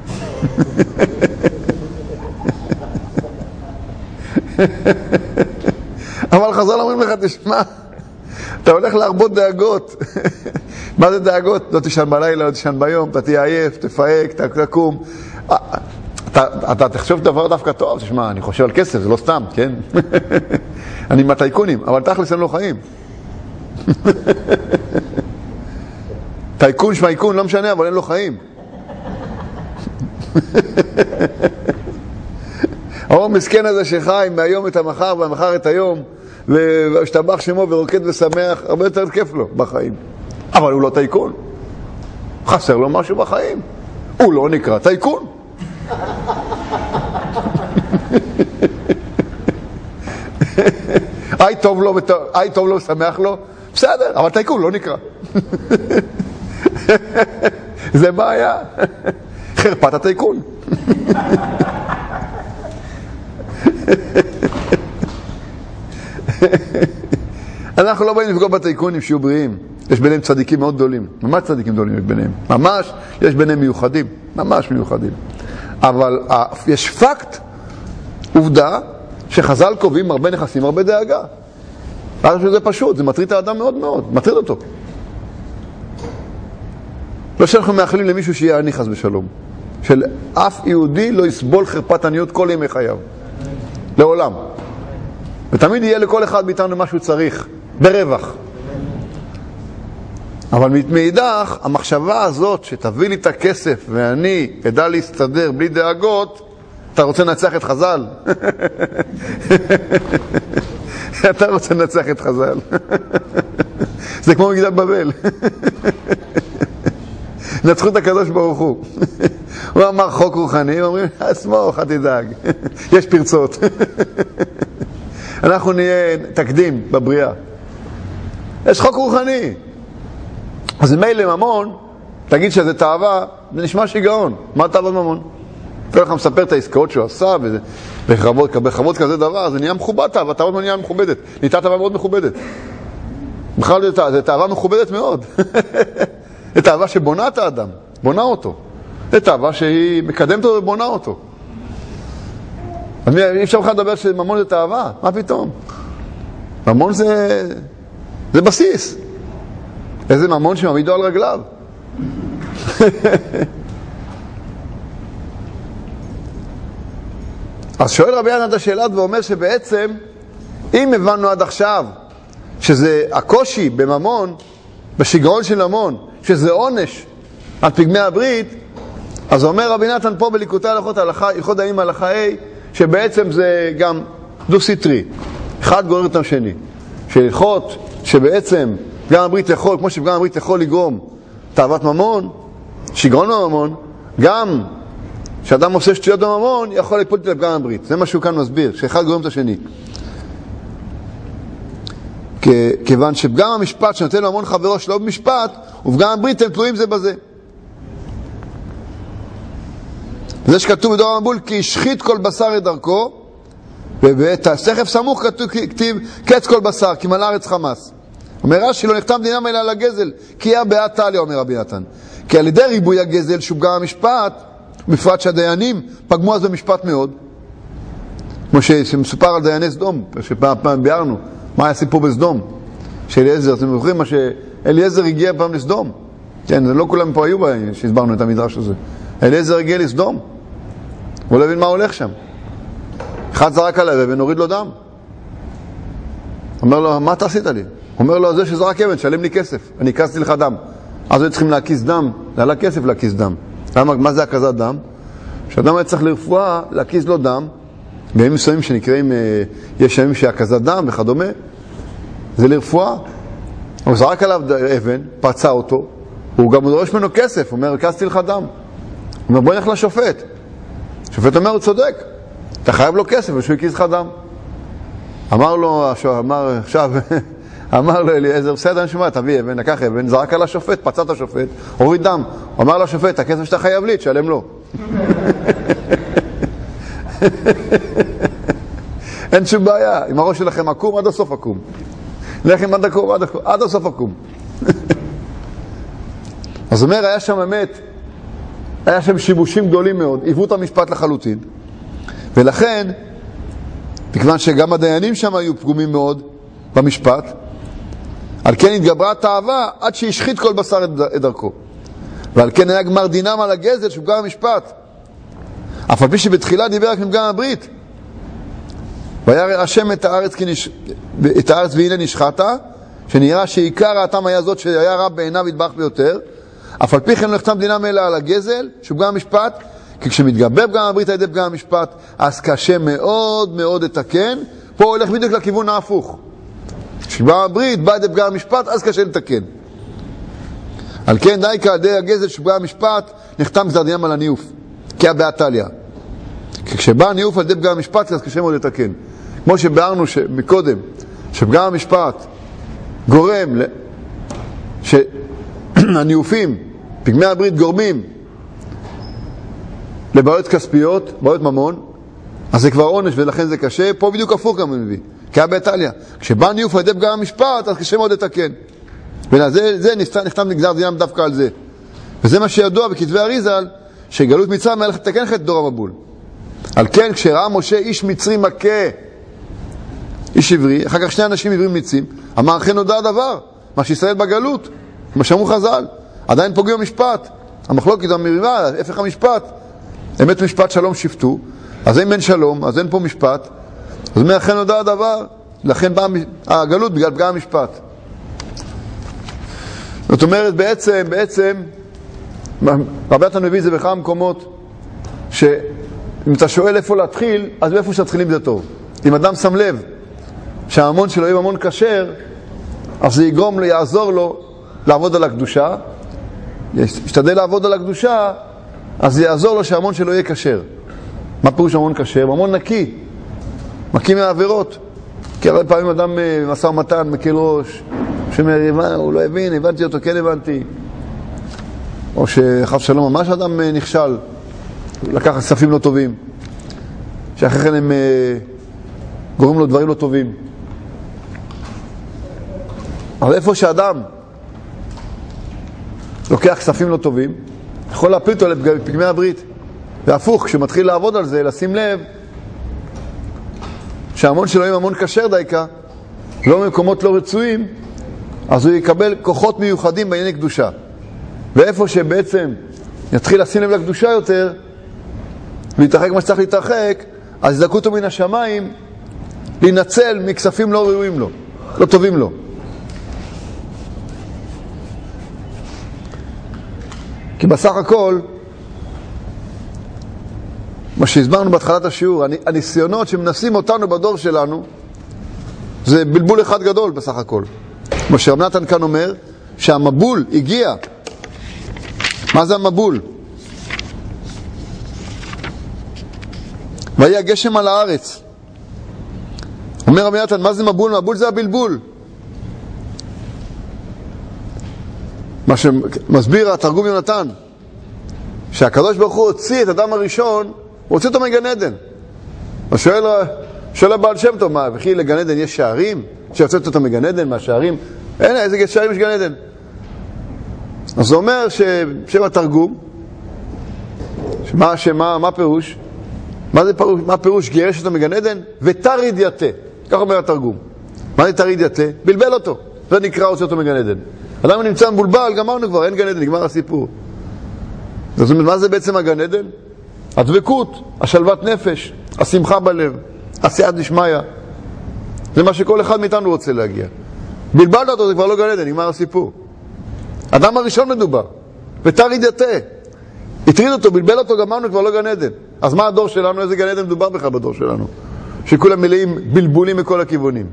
אבל חז"ל אומרים לך, תשמע, אתה הולך להרבות דאגות. מה זה דאגות? לא תשן בלילה, לא תשן ביום, אתה תהיה עייף, תפהק, תקום. אתה תחשוב דבר דווקא טוב, תשמע, אני חושב על כסף, זה לא סתם, כן? אני עם הטייקונים, אבל תכלס הם לא חיים. טייקון, שמייקון, לא משנה, אבל הם לא חיים. האור מסכן הזה שחי מהיום את המחר והמחר את היום, והשתבח שמו ורוקד ושמח, הרבה יותר כיף לו בחיים. אבל הוא לא טייקון. חסר לו משהו בחיים. הוא לא נקרא טייקון. היי טוב לו ושמח לו, בסדר, אבל טייקון לא נקרא. זה בעיה. חרפת הטייקון. אנחנו לא באים לפגוע בטייקונים שיהיו בריאים. יש ביניהם צדיקים מאוד גדולים, ממש צדיקים גדולים יש ביניהם, ממש יש ביניהם מיוחדים, ממש מיוחדים. אבל יש פקט, עובדה, שחז"ל קובעים הרבה נכסים, הרבה דאגה. אז שזה פשוט, זה מטריד את האדם מאוד מאוד, מטריד אותו. לא שאנחנו מאחלים למישהו שיהיה עני חס בשלום, של אף יהודי לא יסבול חרפת עניות כל ימי חייו, לעולם. ותמיד יהיה לכל אחד מאיתנו מה שהוא צריך, ברווח. אבל מאידך, המחשבה הזאת שתביא לי את הכסף ואני אדע להסתדר בלי דאגות, אתה רוצה לנצח את חז"ל? אתה רוצה לנצח את חז"ל. זה כמו מגדל בבל. נצחו את הקדוש ברוך הוא. הוא אמר חוק רוחני, אומרים, סמוך, אל תדאג. יש פרצות. אנחנו נהיה תקדים בבריאה. יש חוק רוחני. אז מילא ממון, תגיד שזה תאווה, זה נשמע שיגעון. מה תאוות ממון? אתה לך מספר את העסקאות שהוא עשה, בחברות כזה דבר, זה נהיה מכובד תאווה, תאוות ממון נהיה מכובדת. נהייתה תאווה מאוד מכובדת. בכלל זה תאווה מכובדת מאוד. זה תאווה שבונה את האדם, בונה אותו. זה תאווה שהיא מקדמת אותו ובונה אותו. אז אי אפשר לך לדבר שממון זה תאווה, מה פתאום? ממון זה בסיס. איזה ממון שמעמידו על רגליו. אז שואל רבי ינא את השאלה ואומר שבעצם, אם הבנו עד עכשיו שזה הקושי בממון, בשיגעון של ממון, שזה עונש על פגמי הברית, אז אומר רבי נתן פה בליקוטי הלכות הלכות דעים הלכה A, שבעצם זה גם דו-סטרי, אחד גורר את השני, שהלכות שבעצם פגם הברית יכול, כמו שפגם הברית יכול לגרום תאוות ממון, שיגעון בממון, גם כשאדם עושה שטויות בממון, יכול ליפול את פגם הברית. זה מה שהוא כאן מסביר, שאחד גורם את השני. כיוון שפגם המשפט שנותן לממון חברו שלא במשפט, ופגם הברית הם תלויים זה בזה. זה שכתוב בדור המבול, כי השחית כל בשר את דרכו, ובאת הסחף סמוך כתיב, קץ כל בשר, כי מלא ארץ חמאס. אומר רש"י, לא נחתם דינם אלא על הגזל, כי היה בעת טליה, אומר רבי נתן. כי על ידי ריבוי הגזל שופגם המשפט, בפרט שהדיינים פגמו אז במשפט מאוד. כמו שמסופר על דייני סדום, שפעם ביארנו, מה היה סיפור בסדום? שאליעזר, אתם זוכרים מה שאליעזר הגיע פעם לסדום? כן, לא כולם פה היו בהם שהסברנו את המדרש הזה. אליעזר הגיע לסדום, הוא לא הבין מה הולך שם. אחד זרק עליו ונוריד לו דם. אומר לו, מה אתה עשית לי? אומר לו, זה שזרק אבן, שלם לי כסף, אני הקזתי לך דם. אז הוא צריכים להקיס דם, זה עלה כסף להקיס דם. מה זה הקזת דם? כשאדם היה צריך לרפואה, להקיס לו דם, בימים מסוימים שנקראים, יש ימים שהקזת דם וכדומה, זה לרפואה. הוא זרק עליו אבן, פצע אותו, הוא גם דורש ממנו כסף, הוא אומר, הקזתי לך דם. הוא אומר, בוא נלך לשופט. השופט אומר, הוא צודק, אתה חייב לו כסף, ושהוא הקיס לך דם. אמר לו אליעזר, בסדר, אני שומע, תביא אבן, לקח אבן, זרק על השופט, פצע את השופט, הוריד דם. אמר לשופט, הכסף שאתה חייב לי, תשלם לו. אין שום בעיה, אם הראש שלכם עקום, עד הסוף עקום. לכם עד הסוף עקום. אז אומר, היה שם באמת, היה שם שיבושים גדולים מאוד, עיוות המשפט לחלוטין. ולכן, מכיוון שגם הדיינים שם היו פגומים מאוד במשפט, על כן התגברה התאווה עד שהשחית כל בשר את דרכו. ועל כן היה גמר דינם על הגזל שהוא פגם המשפט. אף על פי שבתחילה דיבר רק מפגם הברית. וירא השם את הארץ והנה נשחתה, שנראה שעיקר האטם היה זאת שהיה רע בעיניו ידבח ביותר. אף על פי כן לא נחתם דינם אלא על הגזל שהוא פגם המשפט, כי כשמתגבר פגם הברית על ידי פגם המשפט, אז קשה מאוד מאוד לתקן. פה הולך בדיוק לכיוון ההפוך. כשפגם הברית בא ידי פגם המשפט, אז קשה לתקן. על כן דייקה על ידי הגזל של פגם המשפט, נחתם גזר דינם על הניוף, כי הבעתליה. כי כשבא הניוף על ידי פגם המשפט, אז קשה מאוד לתקן. כמו שביארנו מקודם, שפגם המשפט גורם שהניופים, פגמי הברית גורמים לבעיות כספיות, בעיות ממון, אז זה כבר עונש ולכן זה קשה. פה בדיוק הפוך גם מביא, כי הבעתליה. כשבא ניוף על ידי פגם המשפט, אז קשה מאוד לתקן. וזה נחתם גזר דינם דווקא על זה. וזה מה שידוע בכתבי אריז"ל, שגלות מצרים היה לתקן את דור המבול. על כן, כשראה משה איש מצרי מכה, איש עברי, אחר כך שני אנשים עברים ניצים, אמר, כן נודע הדבר, מה שישראל בגלות, מה שאמרו חז"ל, עדיין פוגעים במשפט. המחלוקת המריבה, הפך המשפט, אמת משפט שלום שפטו, אז אין שלום, אז אין פה משפט, אז אומר, כן נודע הדבר, לכן באה הגלות בגלל פגם המשפט. זאת אומרת, בעצם, רבי נתן מביא את זה בכמה מקומות, שאם אתה שואל איפה להתחיל, אז באיפה שתתחילים זה טוב. אם אדם שם לב שהממון שלו יהיה ממון כשר, אז זה יעזור לו לעבוד על הקדושה, ישתדל לעבוד על הקדושה, אז זה יעזור לו שהממון שלו יהיה כשר. מה פירוש ממון כשר? ממון נקי, נקי מהעבירות. כי הרבה פעמים אדם במשא ומתן מקל ראש, שאומר, הוא לא הבין, הבנתי אותו, כן הבנתי. או שחס שלום, ממש אדם נכשל, לקח כספים לא טובים, שאחרי כן הם גורמים לו דברים לא טובים. אבל איפה שאדם לוקח כספים לא טובים, יכול להפיל אותו לפגמי הברית. והפוך, כשמתחיל לעבוד על זה, לשים לב שהמון שלו יהיה המון כשר דייקה, לא במקומות לא רצויים, אז הוא יקבל כוחות מיוחדים בענייני קדושה. ואיפה שבעצם יתחיל לשים לב לקדושה יותר, להתרחק מה שצריך להתרחק, אז יזעקו אותו מן השמיים להינצל מכספים לא ראויים לו, לא טובים לו. כי בסך הכל, מה שהסברנו בהתחלת השיעור, הניסיונות שמנסים אותנו בדור שלנו, זה בלבול אחד גדול בסך הכל. כמו שרב נתן כאן אומר, שהמבול הגיע. מה זה המבול? והיה גשם על הארץ. אומר רב נתן, מה זה מבול? מבול זה הבלבול. מה שמסביר התרגום יונתן, שהקדוש ברוך הוא הוציא את אדם הראשון, הוא הוציא אותו מגן עדן. אז שואל הבעל שם טוב, מה, וכי לגן עדן יש שערים? שיוצאת אותו מגן עדן, מהשערים? אין, איזה שערים יש גן עדן? אז זה אומר שם התרגום, מה פירוש? מה פירוש גירש אותו מגן עדן? ותריד יתה. כך אומר התרגום. מה זה תריד יתה? בלבל אותו. זה נקרא הוציא אותו מגן עדן. אדם נמצא מבולבל, גמרנו כבר, אין גן עדן, נגמר הסיפור. זאת אומרת, מה זה בעצם הגן עדן? הדבקות, השלוות נפש, השמחה בלב, עשיית דשמיא. זה מה שכל אחד מאיתנו רוצה להגיע. בלבלת אותו, זה כבר לא גן עדן, נגמר הסיפור. אדם הראשון מדובר, ותריד יתה. הטריד אותו, בלבל אותו, גמרנו כבר לא גן עדן. אז מה הדור שלנו? איזה גן עדן מדובר בכלל בדור שלנו? שכולם מלאים בלבולים מכל הכיוונים.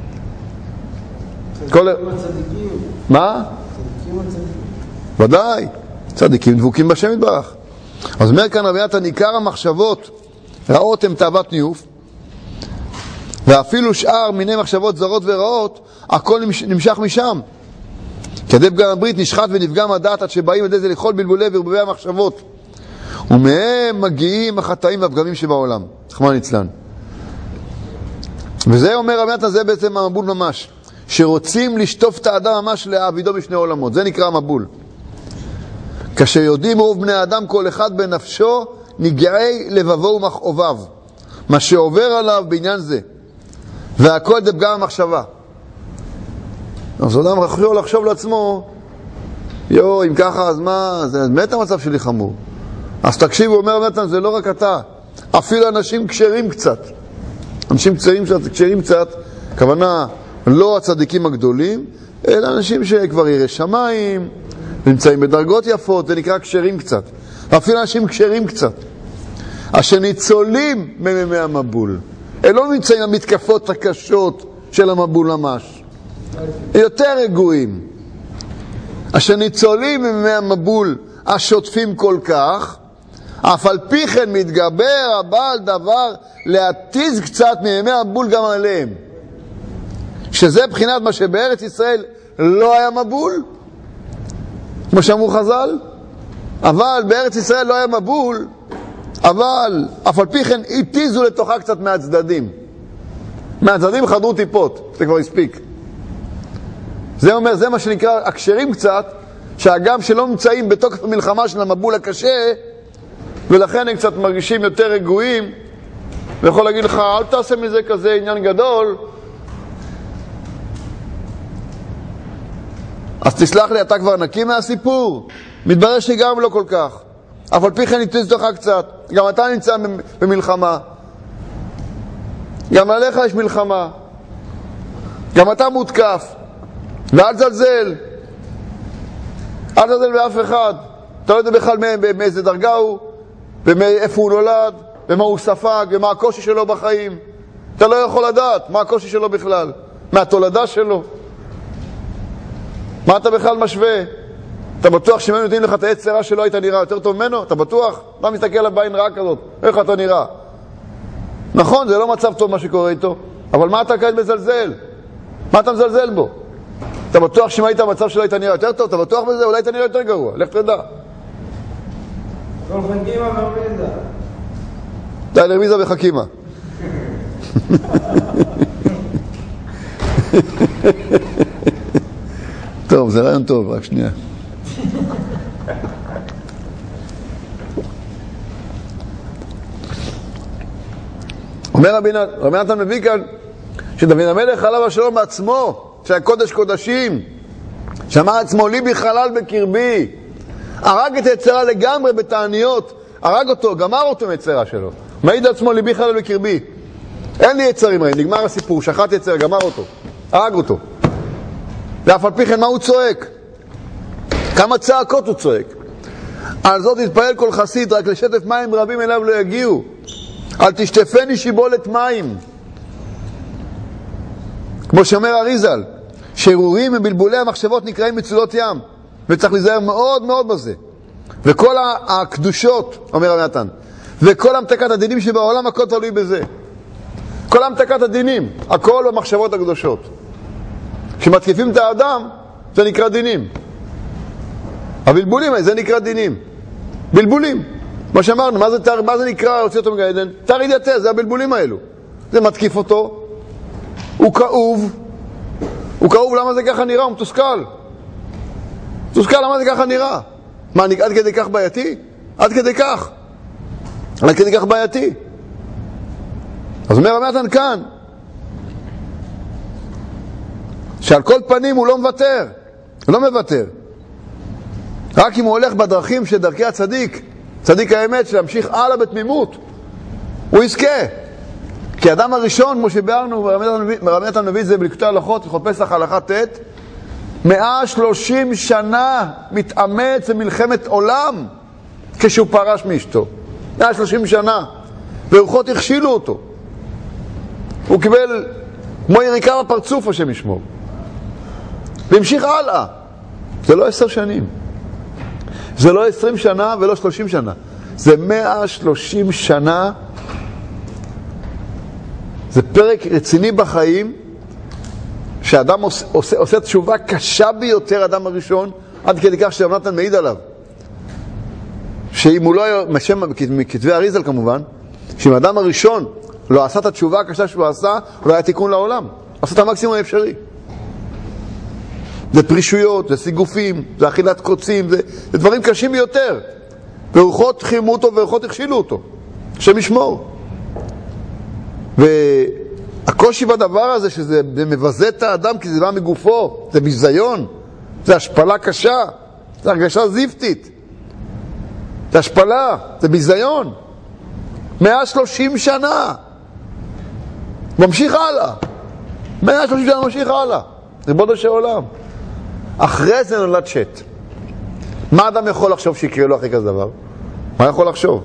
מה? ודאי, צדיקים דבוקים בשם יתברך. אז אומר כאן רבי נתן, עיקר המחשבות רעות הם תאוות ניאוף, ואפילו שאר מיני מחשבות זרות ורעות, הכל נמשך משם. כדי פגם הברית נשחט ונפגם הדעת עד שבאים עד זה לכל בלבולי וערבובי המחשבות. ומהם מגיעים החטאים והפגמים שבעולם. רחמנא ליצלן. וזה אומר רבי נתן, זה בעצם המבול ממש. שרוצים לשטוף את האדם ממש להעבידו בשני עולמות. זה נקרא המבול. כאשר יודעים רוב בני האדם כל אחד בנפשו נגעי לבבו ומכאוביו. מה שעובר עליו בעניין זה. והכל זה פגם המחשבה. אז אדם יכול לחשוב לעצמו, אם ככה, אז מה? זה באמת המצב שלי חמור. אז תקשיב, הוא אומר רבי נתן, זה לא רק אתה. אפילו אנשים כשרים קצת. אנשים כשרים קצת, הכוונה לא הצדיקים הגדולים, אלא אנשים שכבר ירא שמיים, נמצאים בדרגות יפות, זה נקרא כשרים קצת. אפילו אנשים כשרים קצת. אשר ניצולים מממי המבול. הם לא נמצאים במתקפות הקשות של המבול ממש. יותר רגועים. אשר ניצולים מממי המבול השוטפים כל כך, אף על פי כן מתגבר הבעל דבר להתיז קצת מממי המבול גם עליהם. שזה בחינת מה שבארץ ישראל לא היה מבול, כמו שאמרו חז"ל, אבל בארץ ישראל לא היה מבול, אבל אף על פי כן התיזו לתוכה קצת מהצדדים. מהצדדים חדרו טיפות, זה כבר הספיק. זה אומר, זה מה שנקרא הקשרים קצת, שהגם שלא נמצאים בתוקף המלחמה של המבול הקשה, ולכן הם קצת מרגישים יותר רגועים, ויכול להגיד לך, אל תעשה מזה כזה עניין גדול, אז תסלח לי, אתה כבר נקי מהסיפור? מתברר שגם לא כל כך. אף על פי כן נתיז לך קצת. גם אתה נמצא במלחמה. גם עליך יש מלחמה. גם אתה מותקף. ואל תזלזל. אל תזלזל באף אחד. אתה לא יודע בכלל מאיזה דרגה הוא, ואיפה הוא נולד, ומה הוא ספג, ומה הקושי שלו בחיים. אתה לא יכול לדעת מה הקושי שלו בכלל. מהתולדה שלו. מה אתה בכלל משווה? אתה בטוח שמהם נותנים לך את היצרה שלא היית נראה יותר טוב ממנו? אתה בטוח? אתה מסתכל עליו בעין רעה כזאת, איך אתה נראה? נכון, זה לא מצב טוב מה שקורה איתו, אבל מה אתה כעת מזלזל? מה אתה מזלזל בו? אתה בטוח שאם היית במצב שלא היית נראה יותר טוב? אתה בטוח בזה? אולי היית נראה יותר גרוע, לך תדע. כל חכימה ורמיזה. די לרמיזה וחכימה. טוב, זה רעיון טוב, רק שנייה. אומר רבי נתן מביא כאן שדוד המלך עליו השלום בעצמו, שהיה קודש קודשים, שאמר עצמו ליבי חלל בקרבי, הרג את היצרה לגמרי בתעניות, הרג אותו, גמר אותו מיצרה שלו, מעיד עצמו ליבי חלל בקרבי, אין לי יצרים רעים, נגמר הסיפור, שחט יצר, גמר אותו, הרג אותו. ואף על פי כן מה הוא צועק? כמה צעקות הוא צועק? על זאת התפעל כל חסיד, רק לשטף מים רבים אליו לא יגיעו. אל תשטפני שיבולת מים. כמו שאומר אריזל, שהרהורים מבלבולי המחשבות נקראים מצולות ים, וצריך להיזהר מאוד מאוד בזה. וכל הקדושות, אומר רבי נתן, וכל המתקת הדינים שבעולם, הכל תלוי בזה. כל המתקת הדינים, הכל במחשבות הקדושות. כשמתקיפים את האדם, זה נקרא דינים. הבלבולים, זה נקרא דינים. בלבולים. מה שאמרנו, מה זה נקרא להוציא אותו מגן עדן? תר ידיעתה, זה הבלבולים האלו. זה מתקיף אותו, הוא כאוב. הוא כאוב, למה זה ככה נראה? הוא מתוסכל. מתוסכל, למה זה ככה נראה? מה, עד כדי כך בעייתי? עד כדי כך. עד כדי כך בעייתי. אז אומר רבי נתן כאן, שעל כל פנים הוא לא מוותר. הוא לא מוותר. רק אם הוא הולך בדרכים של דרכי הצדיק, צדיק האמת, שלהמשיך הלאה בתמימות, הוא יזכה. כי האדם הראשון, כמו שביארנו, רבי נתן מביא את זה בליקוטי הלכות, הלכות פסח הלכה ט', 130 שנה מתאמץ במלחמת עולם כשהוא פרש מאשתו. 130 שנה. ורוחות הכשילו אותו. הוא קיבל כמו יריקה בפרצוף, השם ישמור. והמשיך הלאה. זה לא 10 שנים. זה לא 20 שנה ולא 30 שנה. זה 130 שנה. זה פרק רציני בחיים, שאדם עושה תשובה קשה ביותר, אדם הראשון, עד כדי כך שרבי נתן מעיד עליו. שאם הוא לא היה, מכתבי אריזל כמובן, שאם האדם הראשון לא עשה את התשובה הקשה שהוא עשה, לא היה תיקון לעולם. עשה את המקסימום האפשרי. זה פרישויות, זה סיגופים, זה אכילת קוצים, זה דברים קשים ביותר. ורוחות חימו אותו ורוחות הכשילו אותו. השם ישמור. והקושי בדבר הזה שזה מבזה את האדם כי זה בא מגופו, זה ביזיון, זה השפלה קשה, זה הרגשה זיפתית. זה השפלה, זה ביזיון. 130 שנה. ממשיך הלאה. 130 שנה ממשיך הלאה. ריבונו של עולם. אחרי זה נולד שט. מה אדם יכול לחשוב שיקרה לו אחרי כזה דבר? מה יכול לחשוב?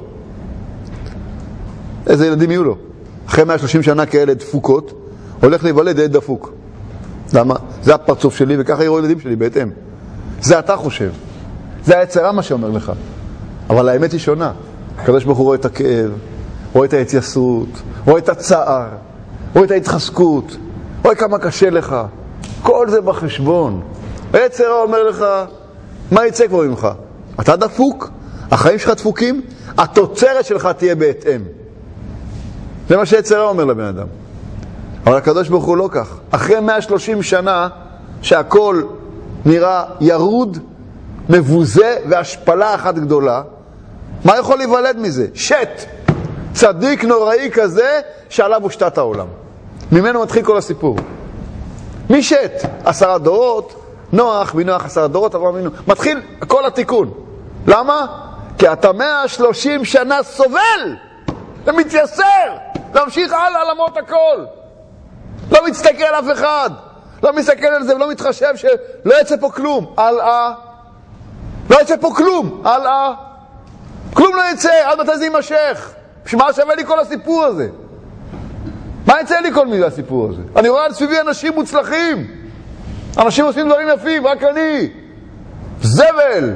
איזה ילדים יהיו לו? אחרי 130 שנה כאלה דפוקות, הולך להיוולד ילד דפוק. למה? זה הפרצוף שלי וככה יראו ילדים שלי בהתאם. זה אתה חושב. זה היצרה מה שאומר לך. אבל האמת היא שונה. הקדוש ברוך הוא רואה את הכאב, רואה את ההתייסרות, רואה את הצער, רואה את ההתחזקות, רואה כמה קשה לך. כל זה בחשבון. היצרה אומר לך, מה יצא כבר ממך? אתה דפוק, החיים שלך דפוקים, התוצרת שלך תהיה בהתאם. זה מה שהיצרה אומר לבן אדם. אבל הקדוש ברוך הוא לא כך. אחרי 130 שנה שהכל נראה ירוד, מבוזה והשפלה אחת גדולה, מה יכול להיוולד מזה? שט! צדיק נוראי כזה שעליו הושתת העולם. ממנו מתחיל כל הסיפור. מי שט? 10 דורות, נוח, מנוח 10 דורות, מתחיל כל התיקון. למה? כי אתה 130 שנה סובל ומתייסר, להמשיך הלאה למרות הכל. לא מסתכל על אף אחד, לא מסתכל על זה ולא מתחשב שלא יצא פה כלום. הלאה. לא יצא פה כלום. הלאה. כלום לא יצא, עד מתי זה יימשך? מה שווה לי כל הסיפור הזה? מה יצא לי כל מילה הסיפור הזה? אני רואה על סביבי אנשים מוצלחים. אנשים עושים דברים יפים, רק אני. זבל.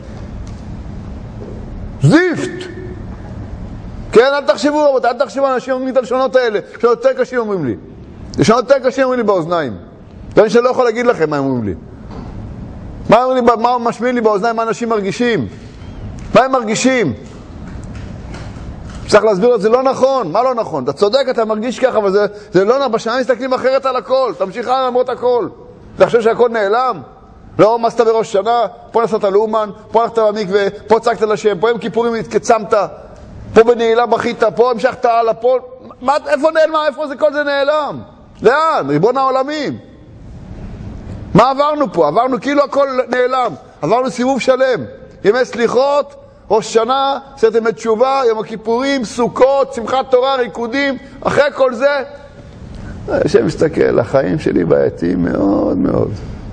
זיפט. כן, אל תחשבו רבות, אל תחשבו, אנשים אומרים את הלשונות האלה. לשונות יותר קשים אומרים לי. לשונות יותר קשים אומרים לי באוזניים. ואני שלא יכול להגיד לכם מה הם אומרים לי. מה משמיעים לי באוזניים, מה אנשים מרגישים? מה הם מרגישים? צריך להסביר את זה לא נכון. מה לא נכון? אתה צודק, אתה מרגיש ככה, אבל זה לא נכון. בשנה מסתכלים אחרת על הכל. תמשיך הלאה למרות הכל. אתה חושב שהכל נעלם? לא, מה עשתה בראש שנה? פה נסעת לאומן, פה הלכת במקווה, פה צעקת לשם, פה עם כיפורים התקצמת, פה בנעילה בכית, פה המשכת הלאה, פה... איפה נעלמה? איפה זה כל זה נעלם? לאן? ריבון העולמים. מה עברנו פה? עברנו כאילו הכל נעלם. עברנו סיבוב שלם. ימי סליחות, ראש שנה, עשרת ימי תשובה, יום הכיפורים, סוכות, שמחת תורה, ריקודים. אחרי כל זה, השם מסתכל, החיים שלי בעייתיים מאוד מאוד.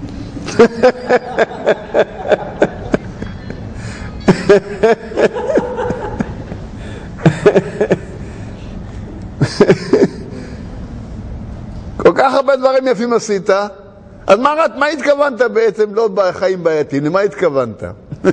כל כך הרבה דברים יפים עשית, אז מה התכוונת בעצם? לא בחיים בעייתיים, למה התכוונת?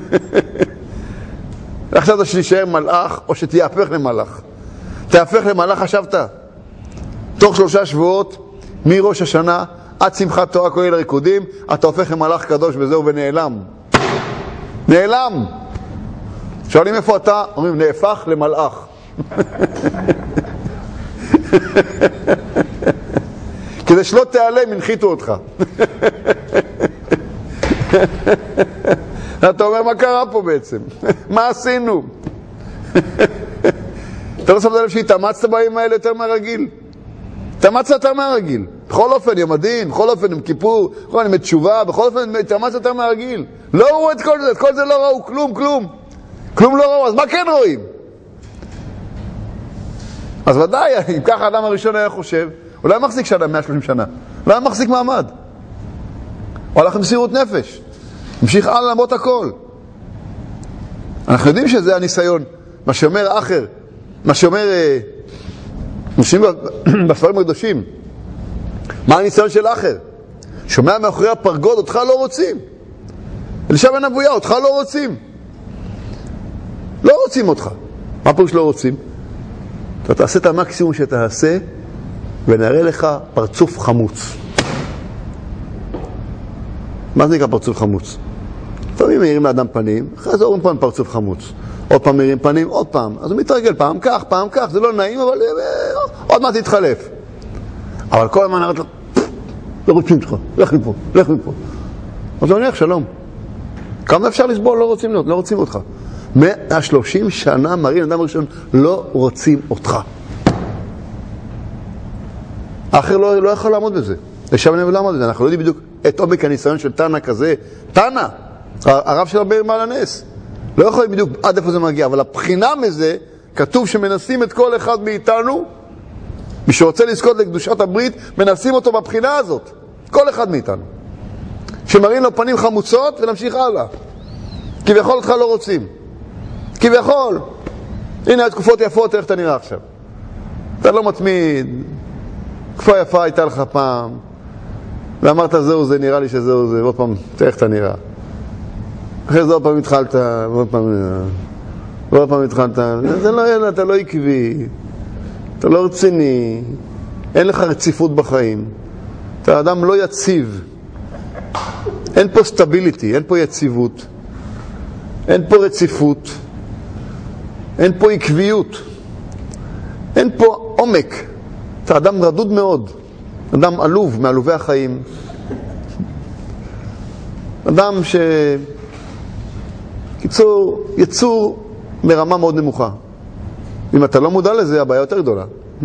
עכשיו שתישאר מלאך או שתיהפך למלאך. תיהפך למלאך, חשבת? תוך 3 שבועות, מראש השנה עד שמחת תורה כולל ריקודים, אתה הופך למלאך קדוש וזהו ונעלם. נעלם. שואלים איפה אתה? אומרים נהפך למלאך. כדי שלא תיעלם, הנחיתו אותך. אתה אומר, מה קרה פה בעצם? מה עשינו? אתה לא שמת לב שהתאמצת בימים האלה יותר מהרגיל? התאמצת יותר מהרגיל. בכל אופן, יום הדין, בכל אופן, עם כיפור, בכל אופן, עם תשובה, בכל אופן, התאמצת יותר מהרגיל. לא ראו את כל זה, את כל זה לא ראו, כלום, כלום. כלום לא ראו, אז מה כן רואים? אז ודאי, אם ככה האדם הראשון היה חושב, הוא לא היה מחזיק שנה, 130 שנה. לא היה מחזיק מעמד. הוא הלך עם מסירות נפש. המשיך הלאה למרות הכל. אנחנו יודעים שזה הניסיון. מה שאומר אחר, מה שאומר אנשים בספרים הקדושים. מה הניסיון של אחר? שומע מאחורי הפרגוד, אותך לא רוצים. אלישע בן אבויה, אותך לא רוצים. לא רוצים אותך. מה פירוש לא רוצים? אתה תעשה את המקסימום שתעשה, ונראה לך פרצוף חמוץ. מה זה נקרא פרצוף חמוץ? לפעמים מאירים לאדם פנים, אחרי זה אומרים פה פרצוף חמוץ. עוד פעם מרים פנים, עוד פעם. אז הוא מתרגל פעם כך, זה לא נעים, אבל עוד מעט יתחלף. אבל כל הזמן נראה לו, לא רוצים אותך, לך מפה. אז הוא אומר, שלום. כמה אפשר לסבול? לא רוצים אותך. 130 שנה מראים, אדם ראשון, לא רוצים אותך. האחר לא יכול לעמוד בזה. לשם אני לא לעמוד בזה. אנחנו לא יודעים בדיוק את עומק הניסיון של תנא כזה. תנא, הרב של רבי מעל הנס. לא יכולים בדיוק עד איפה זה מגיע, אבל הבחינה מזה, כתוב שמנסים את כל אחד מאיתנו, מי שרוצה לזכות לקדושת הברית, מנסים אותו בבחינה הזאת. כל אחד מאיתנו. שמראים לו פנים חמוצות ונמשיך הלאה. כביכול אותך לא רוצים. כביכול. הנה התקופות יפות, איך אתה נראה עכשיו? אתה לא מתמיד. תקופה יפה הייתה לך פעם. ואמרת זהו זה, נראה לי שזהו זה. ועוד פעם, איך אתה נראה? אחרי זה עוד פעם התחלת, ועוד פעם התחלת. זה לא יהיה, אתה לא עקבי. אתה לא רציני. אין לך רציפות בחיים. אתה אדם לא יציב. אין פה סטביליטי, אין פה יציבות. אין פה רציפות. אין פה עקביות. אין פה עומק. אתה אדם רדוד מאוד. אדם עלוב, מעלובי החיים. אדם קיצור, יצור מרמה מאוד נמוכה. אם אתה לא מודע לזה, הבעיה יותר גדולה.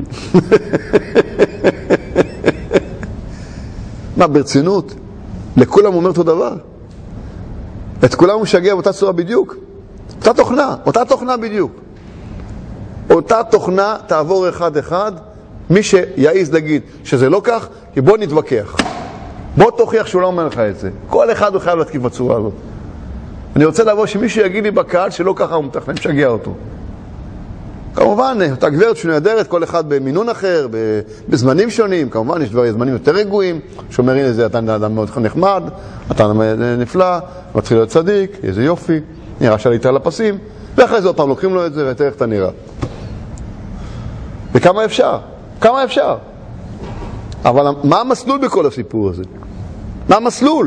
מה, ברצינות? לכולם אומר אותו דבר. את כולם הוא משגע באותה צורה בדיוק. אותה תוכנה בדיוק. אותה תוכנה תעבור אחד. מי שיעיז להגיד שזה לא כך, בוא נתווכח. בוא תוכיח שהוא לא אומר לך את זה. כל אחד הוא חייב להתקיף בצורה הזאת. אני רוצה לבוא שמישהו יגיד לי בקהל שלא ככה הוא מתכנן, משגע אותו. כמובן, אותה גברת שנהדרת, כל אחד במינון אחר, בזמנים שונים. כמובן, יש זמנים יותר רגועים, שאומר, הנה זה, אתה אדם מאוד נחמד, אתה נפלא, מתחיל להיות צדיק, איזה יופי, נראה שעלית על הפסים, ואחרי זה עוד פעם לוקחים לו את זה, ותראה איך אתה נראה. וכמה אפשר? כמה אפשר? אבל מה המסלול בכל הסיפור הזה? מה המסלול?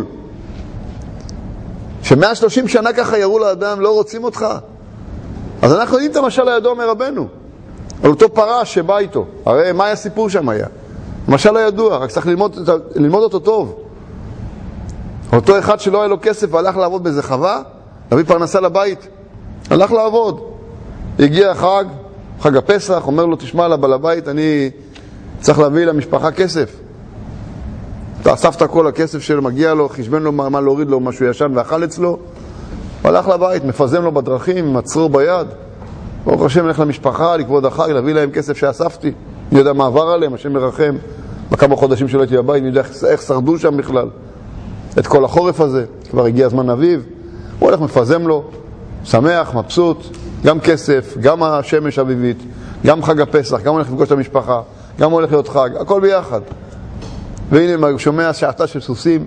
ש130 שנה ככה יראו לאדם, לא רוצים אותך. אז אנחנו יודעים את המשל הידוע מרבנו, על אותו פרש שבא איתו. הרי מה היה הסיפור שם היה? המשל הידוע, רק צריך ללמוד אותו טוב. אותו אחד שלא היה לו כסף והלך לעבוד באיזה חווה, להביא פרנסה לבית, הלך לעבוד. הגיע חג הפסח, אומר לו, תשמע לבעל הבית, אני צריך להביא למשפחה כסף. אתה אספת כל הכסף שלו, מגיע לו, חשבן לו מה להוריד לו, משהו ישן ואכל אצלו. הלך לבית, מפזם לו בדרכים, מצרו ביד. ברוך השם, הלך למשפחה, לכבוד החג, להביא להם כסף שאספתי. אני יודע מה עבר עליהם, השם מרחם. בכמה חודשים שלא הייתי בבית, אני יודע איך שרדו שם בכלל. את כל החורף הזה, כבר הגיע הזמן אביב. הוא הולך מפזם לו, שמח, מבסוט, גם כסף, גם השמש אביבית, גם חג הפסח, גם הולך לפגוש את המשפחה, גם הולך להיות חג, הכל ביחד. והנה הוא שומע שעתה של סוסים,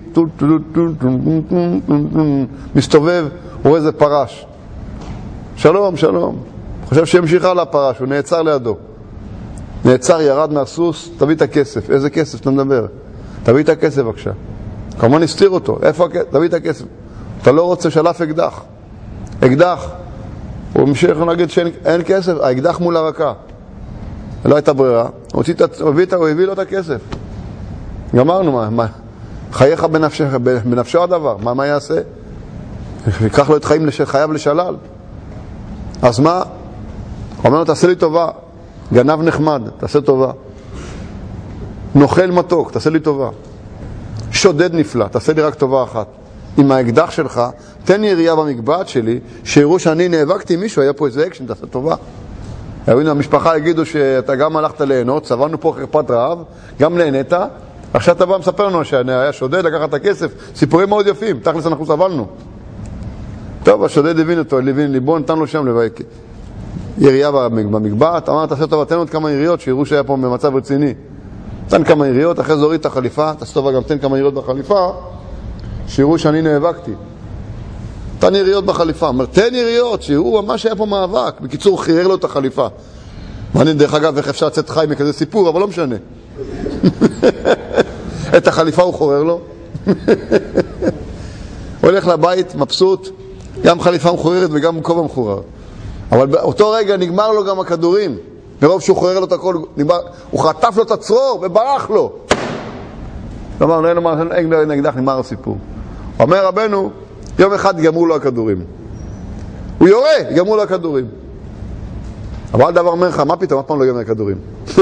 מסתובב, הוא רואה איזה פרש. שלום. חושב שימשיך הלאה הפרש, הוא נעצר לידו. נעצר, ירד מהסוס, תביא את הכסף. איזה כסף אתה מדבר? תביא את הכסף בבקשה. כמובן הסתיר אותו, איפה הכסף? תביא את הכסף. אתה לא רוצה שלף אקדח. הוא המשיך להגיד שאין כסף, האקדח מול הרקה. לא הייתה ברירה, הוא הביא לו את הכסף. גמרנו, מה? חייך בנפשו הדבר, מה יעשה? ייקח לו את חייו לשלל. אז מה? הוא אומר לו, תעשה לי טובה. גנב נחמד, תעשה טובה. נוכל מתוק, תעשה לי טובה. שודד נפלא, תעשה לי רק טובה אחת. עם האקדח שלך, תן לי ירייה במקבעת שלי, שיראו שאני נאבקתי עם מישהו, היה פה איזה אקשן, תעשה טובה. הנה, המשפחה יגידו שאתה גם הלכת ליהנות, סבלנו פה חרפת רעב, גם נהנית, עכשיו אתה בא מספר לנו שהיה שודד, לקחת את הכסף, סיפורים מאוד יפים, תכלס אנחנו סבלנו. טוב, השודד הבין אותו, ליבו נתן לו שם ירייה במקבעת, אמר, תעשה טובה, תן עוד כמה יריות, שיראו שהיה פה במצב רציני. תן כמה יריות, אחרי זה הוריד את החליפה, תעשה טובה גם תן כמה יריות בחליפה, שיראו שאני נאבקתי. תן יריות בחליפה. אומר, תן יריות, שיראו מה שהיה פה מאבק. בקיצור, חייר לו את החליפה. מעניין, דרך אגב, איך אפשר לצאת חי מכזה סיפור, אבל לא משנה. את החליפה הוא חורר לו. הולך לבית, מבסוט, גם חליפה מחוררת וגם כובע מחורר. אבל באותו רגע נגמר לו גם הכדורים. מרוב שהוא חורר לו את הכל, הוא חטף לו את הצרור וברח לו. אמר, אין נגדך, נגמר הסיפור. אומר רבנו, יום אחד יגמרו לו הכדורים. הוא יורה, יגמרו לו הכדורים. אבל דבר אומר לך, מה פתאום? אף פעם לא יגמר הכדורים.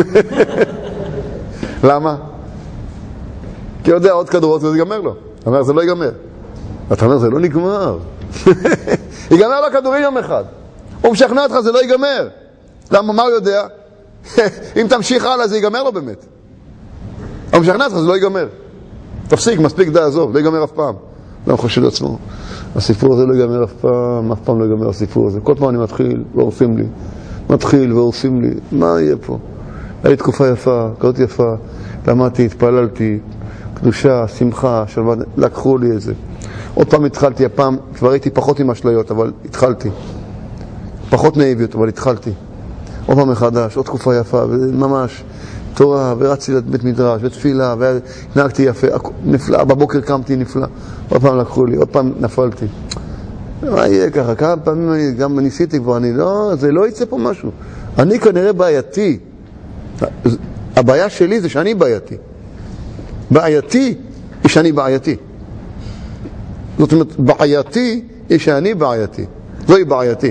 למה? כי יודע, עוד כדורות זה ייגמר לו. אתה אומר, זה לא ייגמר. אתה אומר, זה לא נגמר. ייגמר לו הכדורים יום אחד. הוא משכנע אותך, זה לא ייגמר. למה? מה הוא יודע? אם תמשיך הלאה, זה ייגמר לו באמת. הוא משכנע אותך, זה לא ייגמר. תפסיק, מספיק, די, עזוב, לא ייגמר אף פעם. לא חושב לעצמו. הסיפור הזה לא ייגמר אף פעם לא ייגמר הסיפור הזה. כל פעם אני מתחיל, והורסים לי. מתחיל והורסים לי. מה יהיה פה? היה לי תקופה יפה, קראתי יפה, למדתי, התפללתי, קדושה, שמחה, שלווה, לקחו לי את זה. עוד פעם התחלתי, הפעם כבר הייתי פחות עם אשליות, אבל התחלתי. פחות נאיביות, אבל התחלתי. עוד פעם מחדש, עוד תקופה יפה, וממש תורה, ורצתי לבית מדרש, ותפילה, והתנהגתי יפה, נפלא, בבוקר קמתי נפלא. עוד פעם לקחו לי, עוד פעם נפלתי. מה יהיה ככה? כמה פעמים גם ניסיתי כבר, זה לא יצא פה משהו. אני כנראה בעייתי. הבעיה שלי זה שאני בעייתי. בעייתי היא שאני בעייתי. זאת אומרת, בעייתי היא שאני בעייתי. זוהי בעייתי.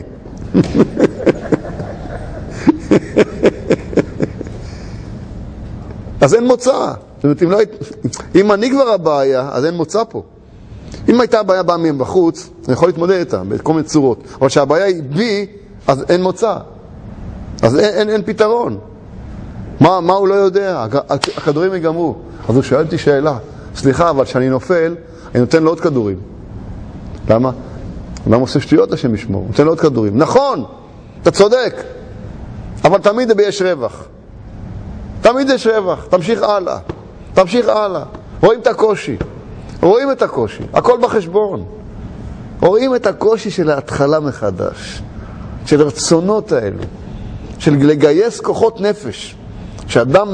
אז אין מוצא. זאת אומרת, אם אני כבר הבעיה, אז אין מוצא פה. אם הייתה הבעיה באה מבחוץ, אני יכול להתמודד איתה בכל מיני צורות. אבל שהבעיה היא בי, אז אין מוצא. אז אין פתרון. מה הוא לא יודע? הכדורים ייגמרו. אז הוא שואל אותי שאלה. סליחה, אבל כשאני נופל, אני נותן לו עוד כדורים. למה? למה עושה שטויות השם ישמור? נותן לו עוד כדורים. נכון, אתה צודק. אבל תמיד יש רווח. תמיד יש רווח. תמשיך הלאה. תמשיך הלאה. רואים את הקושי. רואים את הקושי. הכל בחשבון. רואים את הקושי של ההתחלה מחדש. של הרצונות האלו. של לגייס כוחות נפש. שאדם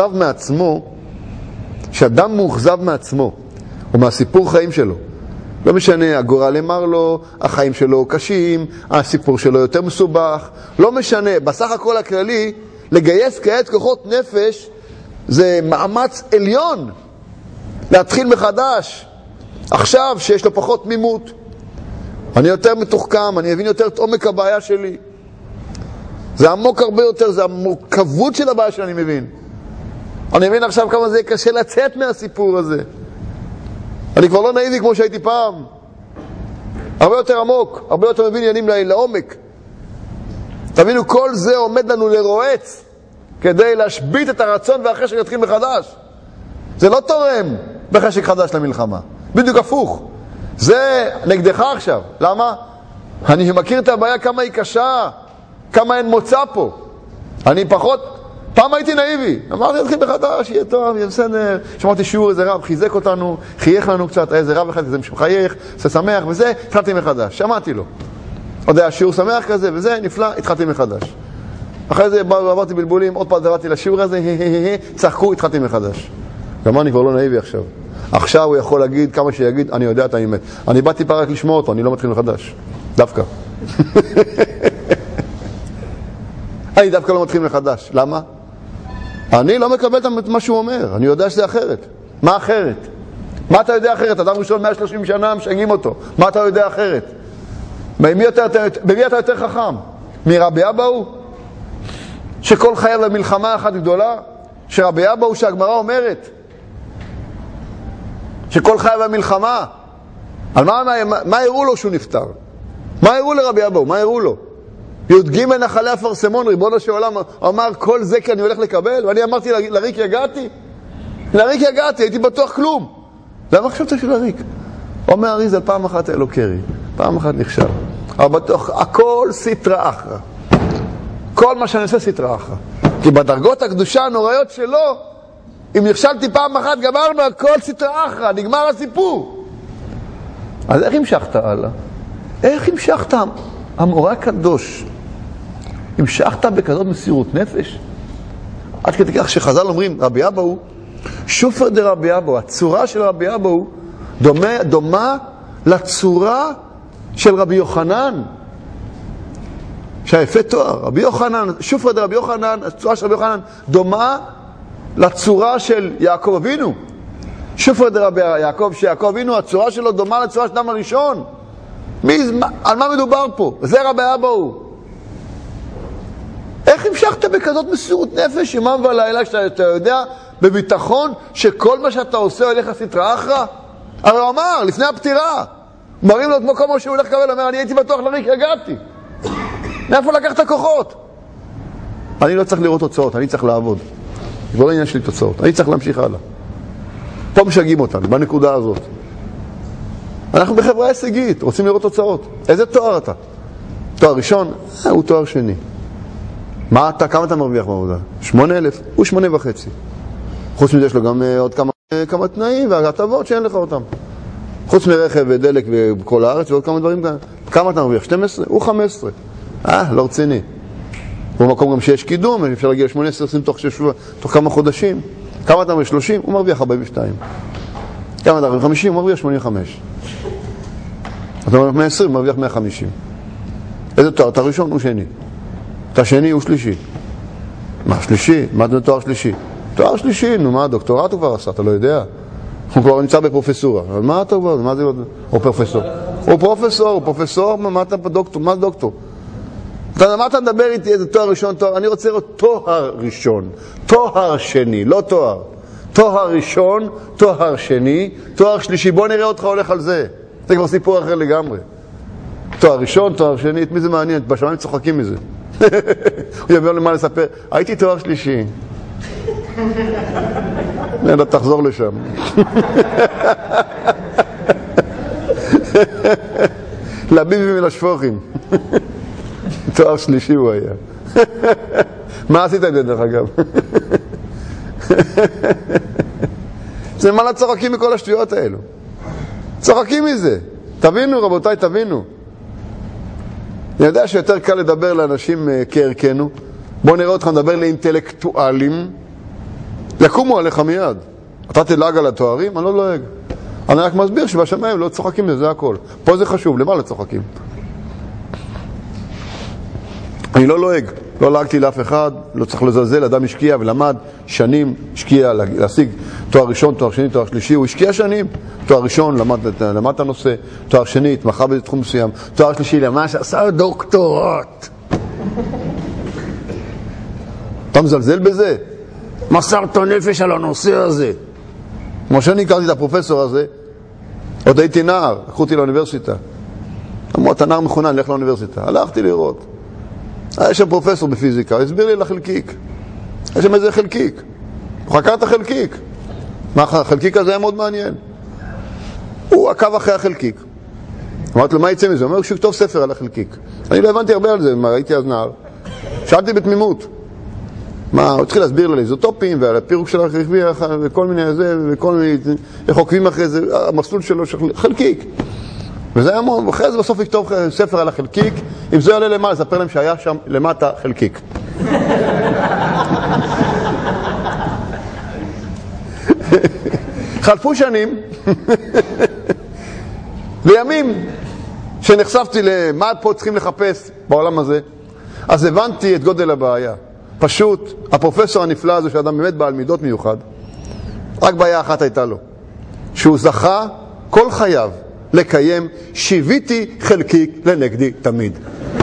מאוכזב מעצמו, או מהסיפור חיים שלו. לא משנה, הגורל אמר לו, החיים שלו קשים, הסיפור שלו יותר מסובך. לא משנה, בסך הכל הכללי, לגייס כעת כוחות נפש, זה מאמץ עליון. להתחיל מחדש. עכשיו שיש לו פחות תמימות. אני יותר מתוחכם, אני אבין יותר את עומק הבעיה שלי. זה עמוק הרבה יותר, זה המורכבות של הבעיה שאני מבין. אני מבין עכשיו כמה זה קשה לצאת מהסיפור הזה. אני כבר לא נאיבי כמו שהייתי פעם. הרבה יותר עמוק, הרבה יותר מבין עניינים לעומק. תבינו, כל זה עומד לנו לרועץ כדי להשבית את הרצון והחשק להתחיל מחדש. זה לא תורם בחשק חדש למלחמה. בדיוק הפוך. זה נגדך עכשיו. למה? אני מכיר את הבעיה כמה היא קשה, כמה אין מוצא פה. אני פעם הייתי נאיבי. אמרתי, להתחיל מחדש, יהיה טוב, יהיה בסדר. שמעתי שיעור איזה רב, חיזק אותנו, חייך לנו קצת, איזה רב אחד, איזה מחייך, זה שמח וזה, התחלתי מחדש. שמעתי לו. עוד היה שיעור שמח כזה וזה, נפלא, התחלתי מחדש. אחרי זה עברתי בלבולים, עוד פעם דברתי לשיעור הזה, צחקו, התחלתי מחדש. גם אני כבר לא נאיבי עכשיו. עכשיו הוא יכול להגיד כמה שיגיד, אני יודע את האמת. אני באתי פה רק לשמוע אותו, אני לא מתחיל מחדש. דווקא. אני דווקא לא מתחיל מחדש. למה? אני לא מקבל את מה שהוא אומר. אני יודע שזה אחרת. מה אחרת? מה אתה יודע אחרת? אדם ראשון 130 שנה משגעים אותו. מה אתה יודע אחרת? במי אתה יותר חכם? מרבי אבאו? שכל חייו במלחמה אחת גדולה? שרבי אבאו שהגמרא אומרת? שכל חייו במלחמה? על מה הראו לו שהוא נפטר? מה הראו לרבי אבאו? מה הראו לו? י"ג נחלי אפרסמון, ריבונו של עולם, אמר כל זה כי אני הולך לקבל, ואני אמרתי לריק יגעתי, הייתי בטוח כלום. למה חשבת של הריק? אומר אריזל, פעם אחת היה לו קרי, פעם אחת נכשל, אבל בטוח, הכל סטרא אחרא. כל מה שאני עושה סטרא אחרא. כי בדרגות הקדושה הנוראיות שלו, אם נכשלתי פעם אחת, גמרנו, הכל סטרא אחרא, נגמר הסיפור. אז איך המשכת הלאה? איך המשכת? המורה הקדוש, המשכת בכזאת מסירות נפש? עד כדי כך שחז"ל אומרים, רבי אבאו, שופר דרבי אבאו, הצורה של רבי אבאו דומה לצורה של רבי יוחנן. עכשיו, יפה תואר. רבי יוחנן, שופרא דרבי יוחנן, הצורה של רבי יוחנן דומה לצורה של יעקב אבינו. שופרא דרבי יעקב, שיעקב אבינו, הצורה שלו דומה לצורה של אדם הראשון. על מה מדובר פה? זה רבי אבא הוא. איך המשכת בכזאת מסירות נפש, יומם ולילה, שאתה יודע בביטחון שכל מה שאתה עושה הולך הסטרא אחרא? הרי הוא אמר, לפני הפטירה, מראים לו את מקום שהוא הולך לקבל, אומר, אני הייתי בטוח לריק, הגעתי. מאיפה לקחת כוחות? אני לא צריך לראות תוצאות, אני צריך לעבוד. זה לא עניין שלי תוצאות, אני צריך להמשיך הלאה. פה משגעים אותנו, בנקודה הזאת. אנחנו בחברה הישגית, רוצים לראות תוצאות. איזה תואר אתה? תואר ראשון? הוא תואר שני. מה אתה, כמה אתה מרוויח בעבודה? 8,000, הוא 8,500. חוץ מזה יש לו גם עוד כמה תנאים והטבות שאין לך אותם. חוץ מרכב ודלק בכל הארץ ועוד כמה דברים כאן. כמה אתה מרוויח? 12? הוא 15. לא רציני. במקום גם שיש קידום, אפשר להגיע ל-18, תוך כמה חודשים. כמה אתה מרוויח? 30? הוא מרוויח 42. כמה אתה מרוויח? 50? הוא מרוויח 85. אתה מרוויח 120, הוא מרוויח 150. איזה תואר? אתה ראשון? הוא שני. אתה שני? הוא שלישי. מה שלישי? מה זה תואר שלישי? תואר שלישי, נו מה, דוקטורט הוא כבר עשה, אתה לא יודע. הוא כבר נמצא בפרופסורה. אבל מה אתה כבר? מה זה? הוא פרופסור. הוא פרופסור, מה אתה דוקטור? מה זה דוקטור? מה אתה מדבר איתי איזה תואר ראשון, תואר? אני רוצה לראות תואר ראשון, תואר שני, לא תואר. תואר ראשון, תואר שני, תואר שלישי. בוא נראה אותך הולך על זה. זה כבר סיפור אחר לגמרי. תואר ראשון, תואר שני, את מי זה מעניין? בשמיים צוחקים מזה. הוא יבוא למה לספר, הייתי תואר שלישי. נדע, תחזור לשם. לביבים ולשפוחים. תואר שלישי הוא היה. מה עשית את זה דרך אגב? זה מה לצוחקים מכל השטויות האלו. צוחקים מזה. תבינו רבותיי, תבינו. אני יודע שיותר קל לדבר לאנשים כערכנו. בואו נראה אותך מדבר לאינטלקטואלים. יקומו עליך מיד. אתה תלעג על התוארים? אני לא לועג. אני רק מסביר שבשמיים לא צוחקים לזה, זה הכל. פה זה חשוב, למה לא צוחקים? אני לא לועג. לא לעגתי לאף אחד, לא צריך לזלזל, אדם השקיע ולמד שנים, השקיע להשיג תואר ראשון, תואר שני, תואר שלישי, הוא השקיע שנים. תואר ראשון, למד את הנושא, תואר שני, התמחה בתחום מסוים, תואר שלישי, למש, עשה דוקטורט. אתה מזלזל בזה? מסר את הנפש על הנושא הזה. כמו שאני הכרתי את הפרופסור הזה, עוד הייתי נער, לקחו אותי לאוניברסיטה. אמרו, אתה נער מכונן, לך לאוניברסיטה. הלכתי לראות. היה שם פרופסור בפיזיקה, הוא הסביר לי על החלקיק. היה שם איזה חלקיק. הוא חקר את החלקיק. החלקיק הזה היה מאוד מעניין. הוא עקב אחרי החלקיק. אמרתי לו, מה יצא מזה? הוא אומר, שהוא כתוב ספר על החלקיק. אני לא הבנתי הרבה על זה, הייתי אז נער. שאלתי בתמימות. הוא התחיל להסביר לי איזוטופים ועל הפירוק של הרכבי וכל מיני זה, וכל מיני, איך עוקבים אחרי זה, המסלול שלו של חלקיק. וזה היה מאוד, אחרי זה בסוף יכתוב ספר על החלקיק, אם זה יעלה למעלה, לספר להם שהיה שם למטה חלקיק. חלפו שנים, לימים שנחשפתי למה פה צריכים לחפש בעולם הזה, אז הבנתי את גודל הבעיה. פשוט, הפרופסור הנפלא הזה, שאדם באמת בעל מידות מיוחד, רק בעיה אחת הייתה לו, שהוא זכה כל חייו לקיים שיוויתי חלקיק לנגדי תמיד.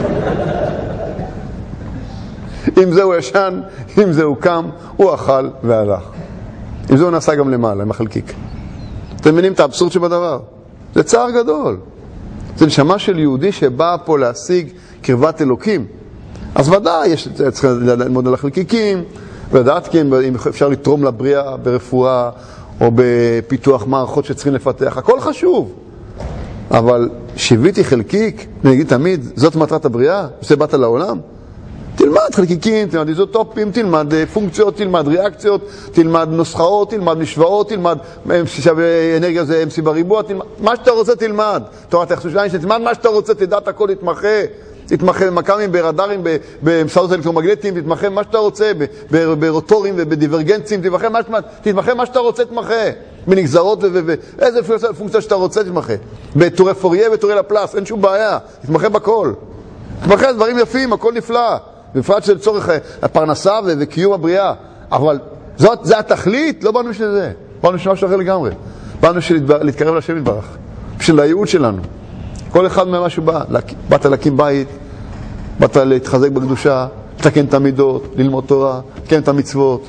אם זהו ישן, אם זהו קם, הוא אכל והלך. אם זהו נסע גם למעלה, עם החלקיק. אתם מבינים את האבסורד שבדבר? זה צער גדול. זה נשמה של יהודי שבא פה להשיג קרבת אלוקים. אז ודאי, צריך ללמוד על החלקיקים, ולדעת אם אפשר לתרום לבריאה ברפואה, או בפיתוח מערכות שצריכים לפתח. הכל חשוב. אבל שיוויתי חלקיק, נגיד תמיד, זאת מטרת הבריאה, וזה באת לעולם. תלמד חלקיקים, תלמד איזוטופים, תלמד פונקציות, תלמד ריאקציות, תלמד נוסחאות, תלמד משוואות, תלמד אנרגיה זה MC בריבוע, מה שאתה רוצה תלמד. תורת היחסות של איינשטיין, תלמד מה שאתה רוצה, תדע את הכל, תתמחה במקמים, ברדארים, במסעות אלקטרומגנטיים, תתמחה מה שאתה רוצה, ברוטורים ובדיברגנצים, תתמחה מה שאתה רוצה, תתמחה. בנגזרות ואיזה פונקציה שאתה רוצה, תתמחה. בטורי פוריה וטורי לפלס, אין שום בעיה, תתמחה בכל. תתמחה דברים יפים, הכל נפלא. בפרט של צורך הפרנסה וקיום הבריאה. אבל זה התכלית, לא באנו בשביל זה. באנו בשביל משהו אחר לגמרי. באנו בשביל להתקרב לשם יתברך. בשביל הייעוד שלנו. כל אחד ממה שהוא בא. באת להקים בית, באת להתחזק בקדושה, לתקן את המידות, ללמוד תורה, לתקן את המצוות.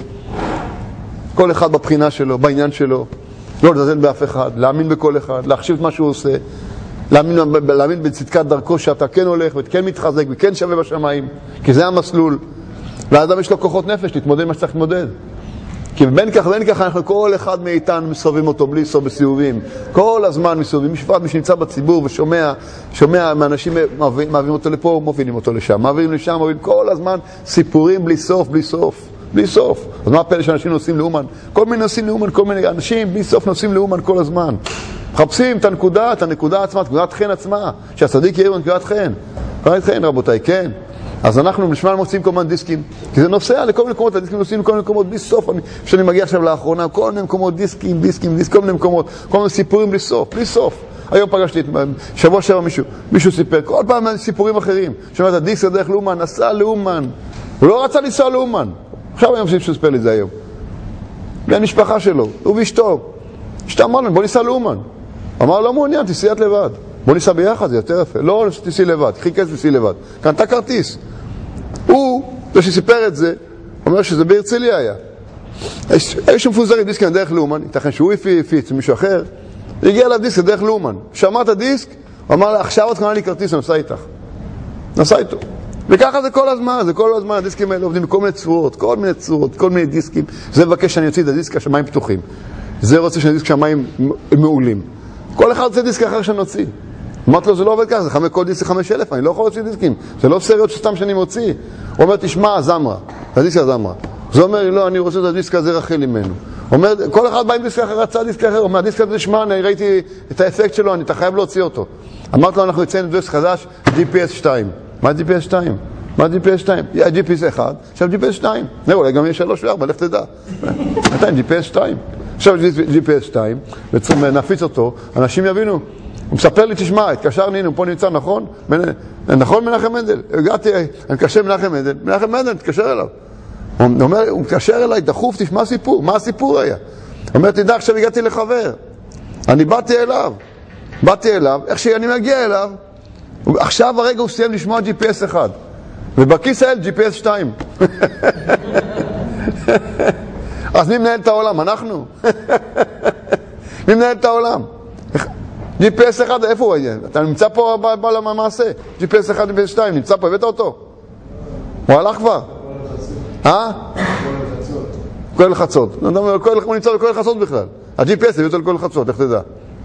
כל אחד בבחינה שלו, בעניין שלו. לא לזלזל באף אחד, להאמין בכל אחד, להחשיב את מה שהוא עושה. להאמין בצדקת דרכו שאתה כן הולך וכן מתחזק וכן שווה בשמיים, כי זה המסלול. לאדם יש לו כוחות נפש, להתמודד מה שצריך להתמודד. כי בין כך ובין כך אנחנו כל אחד מאיתנו מסובבים אותו בלי סוף בסיבובים. כל הזמן מסובבים, מי שנמצא בציבור ושומע מאנשים מעבירים אותו לפה, מובילים אותו לשם, מעבירים לשם, מעבירים כל הזמן סיפורים בלי סוף, בלי סוף. בלי סוף. אז מה הפלא שאנשים נוסעים לאומן? כל מיני נוסעים לאומן, כל מיני אנשים בלי סוף נוסעים לאומן כל הזמן. מחפשים את הנקודה עצמה, את נקודת חן עצמה, שהצדיק יהיה בנקודת חן. נקודת חן, רבותיי, כן. אז אנחנו לשמן מוצאים כל מיני דיסקים, כי זה נוסע לכל מיני מקומות, הדיסקים נוסעים לכל מיני מקומות בלי סוף. כשאני מגיע עכשיו לאחרונה, כל מיני מקומות דיסקים, כל מיני מקומות, כל מיני סיפורים בלי סוף. היום פגשתי, שבוע שעבר מישהו סיפר, כל פעם סיפורים אחרים. שאומר, הדיסק הדרך לאומן, נסע לאומן. הוא לא רצה לנסוע לאומן. עכשיו היום שהוא סיפר לי זה היום. בן משפחה שלו, הוא ואשתו. אשתה אמר להם, בוא ניסע לאומן. אמר, לא מעוניין, תיסעי את לבד. בוא ניסע ביחד, זה יותר יפה. לא, תיסעי לבד, קחי כסף, תיסעי לבד. קנתה כרטיס. הוא, זה שסיפר את זה, אומר שזה בהרצליה היה. היו שמפוזרים דיסק דרך לאומן, ייתכן שהוא הפיץ מישהו אחר, הגיע אליו דיסק דרך לאומן. שמע את הדיסק, הוא אמר לה, עכשיו את קנה לי כרטיס, אני נסע איתך. נסע איתו. וככה זה כל הזמן, הדיסקים האלה עובדים בכל מיני צורות, כל מיני דיסקים. זה מבקש שאני אוציא את הדיסק, השמיים פתוחים. זה רוצה שאני אוציא שמיים מעולים. כל אחד רוצה דיסק אחר שאני אוציא. אמרת לו, זה לא עובד ככה, זה כל דיסק 5,000, אני לא יכול להוציא דיסקים. זה לא סריות שסתם שאני מוציא. הוא אומר, תשמע, זמרה, הדיסק הזמרה. זה אומר לי, לא, אני רוצה את הדיסק הזה רחל ממנו. אומר, כל אחד בא עם דיסק אחר, רצה דיסק אחר, אומר, הדיסק הזה, שמע, אני ראיתי את האפקט שלו, אתה חייב להוציא אותו. אמרת לו, אנחנו יצאנו דיסק חדש, GPS 2. מה GPS 2? מה GPS 2? GPS 1, עכשיו GPS 2. אולי גם יש 3 ו4, לך תדע. נתן GPS 2. עכשיו GPS 2, ונפיץ אותו, אנשים יבינו. הוא מספר לי, תשמע, התקשר נינו, פה נמצא, נכון? נכון מנחם מנדל? הגעתי, אני מתקשר מנחם מנדל, תתקשר אליו. הוא מתקשר אליי, דחוף, תשמע סיפור, מה הסיפור היה? הוא אומר, תדע, עכשיו הגעתי לחבר. אני באתי אליו, איך שאני מגיע אליו, עכשיו הרגע הוא סיים לשמוע GPS 1, ובכיס היה GPS 2. אז מי מנהל את העולם? אנחנו? מי מנהל את העולם? GPS 1, איפה הוא היה? אתה נמצא פה בעל המעשה. GPS 1, GPS 2, נמצא פה, הבאת אותו? הוא הלך כבר? כל חצות. הוא נמצא בכל חצות בכלל. ה-GPS הביא אותו לכל חצות, איך תדע?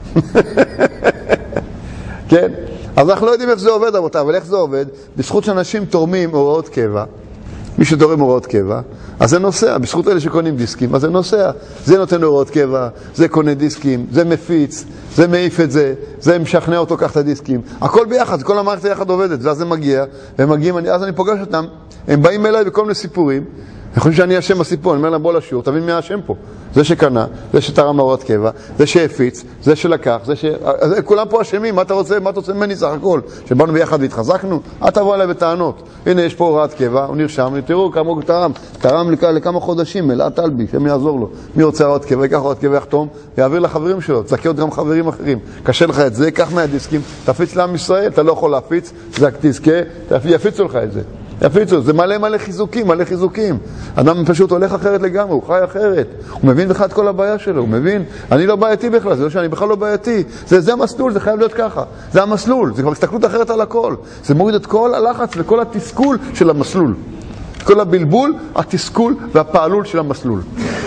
כן? אז אנחנו לא יודעים איך זה עובד, רבותיי, אבל איך זה עובד? בזכות שאנשים תורמים הוראות קבע, מי שתורם הוראות קבע, אז זה נוסע, בזכות אלה שקונים דיסקים, אז זה נוסע. זה נותן הוראות קבע, זה קונה דיסקים, זה מפיץ, זה מעיף את זה, זה משכנע אותו כך את הדיסקים. הכל ביחד, כל המערכת יחד עובדת, ואז זה מגיע, והם מגיעים, אז אני פוגש אותם, הם באים אליי בכל מיני סיפורים, אני חושב שאני אשם בסיפור, אני אומר להם בוא לשיעור, תבין מי האשם פה. זה שקנה, זה שתרם הוראות קבע, זה שהפיץ, זה שלקח, כולם פה אשמים, מה אתה רוצה ממני סך הכל? שבאנו ביחד והתחזקנו, תבוא אליי בטענות. הנה יש פה הוראת קבע, הוא נרשם, תראו כמה הוא תרם לכמה חודשים, אלעד אלבי, שם יעזור לו. מי רוצה הוראת קבע, ייקח הוראת קבע, יחתום, ויעביר לחברים שלו, תזכה עוד גם חברים אחרים. קשה לך את זה, קח מהדיסקים, תפיץ לעם ישראל, אתה לא יכול להפיץ, תזכה, יפיצו לך את זה. יפיצו, זה מלא חיזוקים. אדם פשוט הולך אחרת לגמרי, הוא חי אחרת. הוא מבין בכלל את כל הבעיה שלו, הוא מבין? אני לא בעייתי בכלל, זה לא שאני בכלל לא בעייתי. זה המסלול, זה חייב להיות ככה. זה המסלול, זה כבר הסתכלות אחרת על הכל. זה מוריד את כל הלחץ וכל התסכול של המסלול. כל הבלבול, התסכול והפעלול של המסלול.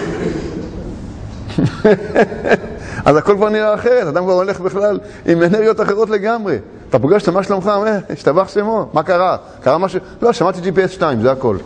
אז הכל כבר נראה אחרת, אדם כבר הולך בכלל עם אנרגיות אחרות לגמרי. אתה פוגש את מה שלומך, השתבח שמו, מה קרה? קרה משהו? לא, שמעתי GPS 2, זה הכל.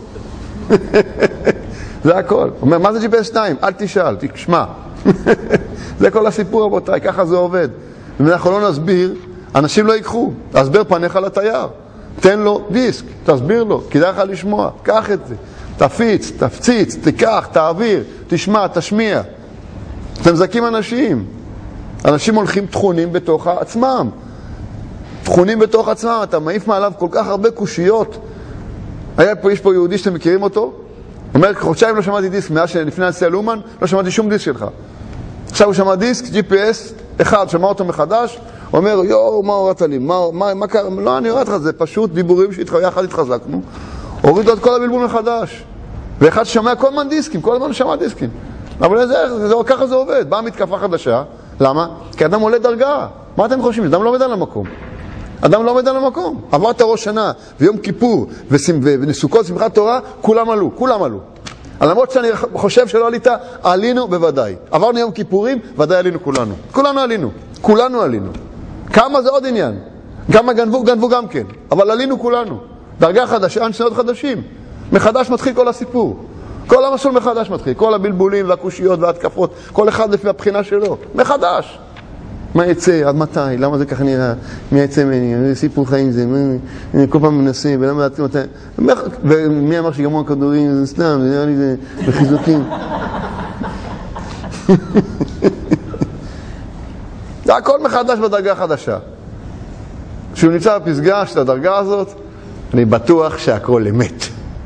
זה הכל. אומר, מה זה GPS 2? אל תשאל, תשמע. זה כל הסיפור, רבותיי, ככה זה עובד. אם אנחנו לא נסביר, אנשים לא ייקחו. הסבר פניך לתייר. תן לו דיסק, תסביר לו, כדאי לך לשמוע, קח את זה. תפיץ, תפציץ, תיקח, תעביר, תשמע, תשמיע. אתם מזכים אנשים. אנשים הולכים תכונים בתוך עצמם. תכונים בתוך עצמם, אתה מעיף מעליו כל כך הרבה קושיות. יש פה יהודי שאתם מכירים אותו, אומר, חודשיים לא שמעתי דיסק, מאז שלפני הנסיעה לאומן, לא שמעתי שום דיסק שלך. עכשיו הוא שמע דיסק, GPS, אחד, שמע אותו מחדש, הוא אומר, יואו, מה הורדת לי? מה קרה? לא, אני הורדת לך, זה פשוט דיבורים יחד התחזקנו. הורידו את כל הבלבול מחדש. ואחד ששמע כל הזמן דיסקים, כל הזמן שמע דיסקים. אבל ככה זה עובד, באה מתקפה חדשה. למה? כי אדם עולה דרגה. מה אתם חושבים? אדם לא עומד על המקום. אדם לא עומד על המקום. עברת ראש שנה ויום כיפור ונסוכות שמחת תורה, כולם עלו. למרות שאני חושב שלא עלית, עלינו בוודאי. עברנו יום כיפורים, ודאי עלינו כולנו עלינו. כמה זה עוד עניין? כמה גנבו גם כן. אבל עלינו כולנו. דרגה חדשה, אנשיות חדשים. מחדש מתחיל כל הסיפור. כל המסלול מחדש מתחיל. כל הבלבולים והקושיות וההתקפות. כל אחד לפי הבחינה שלו. מחדש. מה יצא? עד מתי? למה זה ככה נראה? מי יצא ממני? סיפור חיים זה? כל פעם מנסה, ולמה לדעתי מתי? ומי אמר שגמרו הכדורים? זה סתם, זה נראה לי זה בחיזוקים. זה הכל מחדש בדרגה החדשה. כשהוא נמצא בפסגה של הדרגה הזאת, אני בטוח שהכל אמת.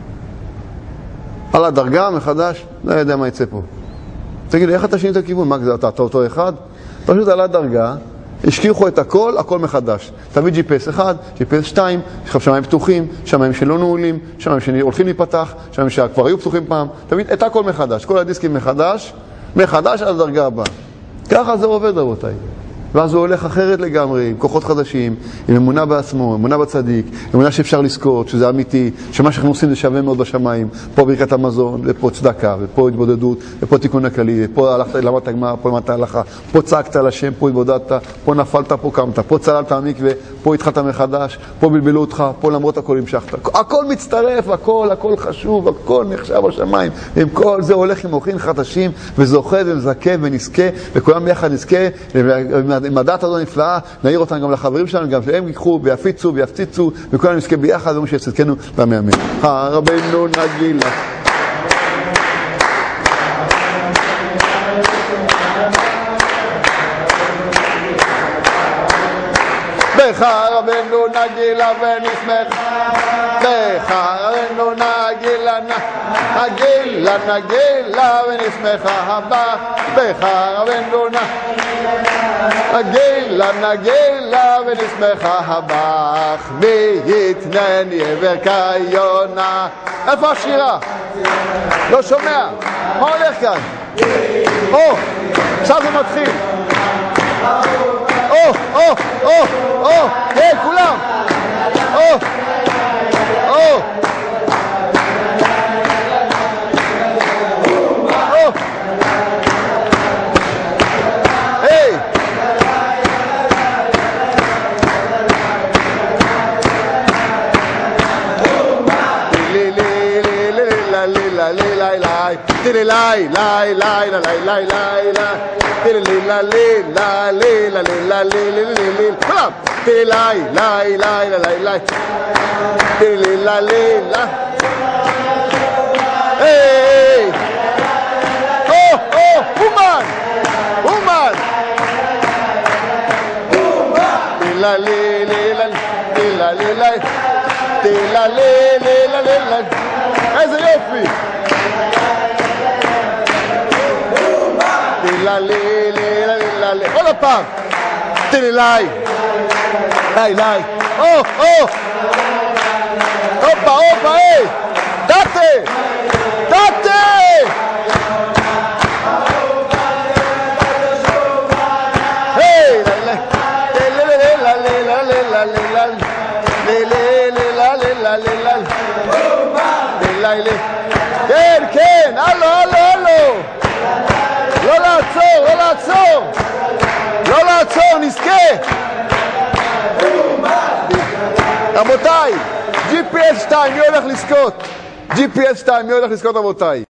על הדרגה מחדש, לא יודע מה יצא פה. תגיד לי, איך אתה שינית הכיוון? מה, אתה אותו אחד? פשוט על הדרגה, השכיחו את הכל מחדש. תביא GPS 1, GPS 2, יש שמיים פתוחים, שמיים שלא נעולים, שמיים שהולכים להיפתח, שמיים שכבר היו פתוחים פעם. תביא את הכל מחדש, כל הדיסקים מחדש על הדרגה הבאה. ככה זה עובד, רבותיי. ואז הוא הולך אחרת לגמרי, עם כוחות חדשים, עם אמונה בעצמו, אמונה בצדיק, אמונה שאפשר לזכות, שזה אמיתי, שמה שאנחנו עושים זה שווה מאוד בשמיים. פה ברכת המזון, ופה צדקה, ופה התבודדות, ופה תיקון הכללי, ופה הלכת למדת הגמרא, פה למדת ההלכה, פה צעקת על השם, פה התבודדת, פה נפלת, פה קמת, פה צללת המקווה, פה התחלת מחדש, פה בלבלו אותך, פה למרות הכל המשכת. הכל מצטרף, הכל חשוב, הכל נחשב בשמיים. עם כל זה הולך עם אורחים חדשים, וזוכה ומזכה ונזכה, וכולם ביחד נזכה, עם הדעת הזו נפלאה, נעיר אותם גם לחברים שלנו, גם שהם ייקחו ויפיצו ויפציצו, וכולנו נזכה ביחד, ואומרים שיצדקנו במאמן. רבנו נגילה. בך רבנו נגילה ונשמח, בך רבנו נגילה ונשמח הבא, בך רבנו נגילה ונשמח הבא, ויתנן יבר כיונה. איפה השירה? לא שומע. מה הולך כאן? עכשיו זה מתחיל. היי, כולם! היי! איזה יופי! עוד הפעם! תללי! לי! הופה, היי! דאטה! היי! כן! הלו! לא לעצור, נזכה! רבותיי, GPS 2, מי הולך לזכות? GPS 2, מי הולך לזכות, רבותיי?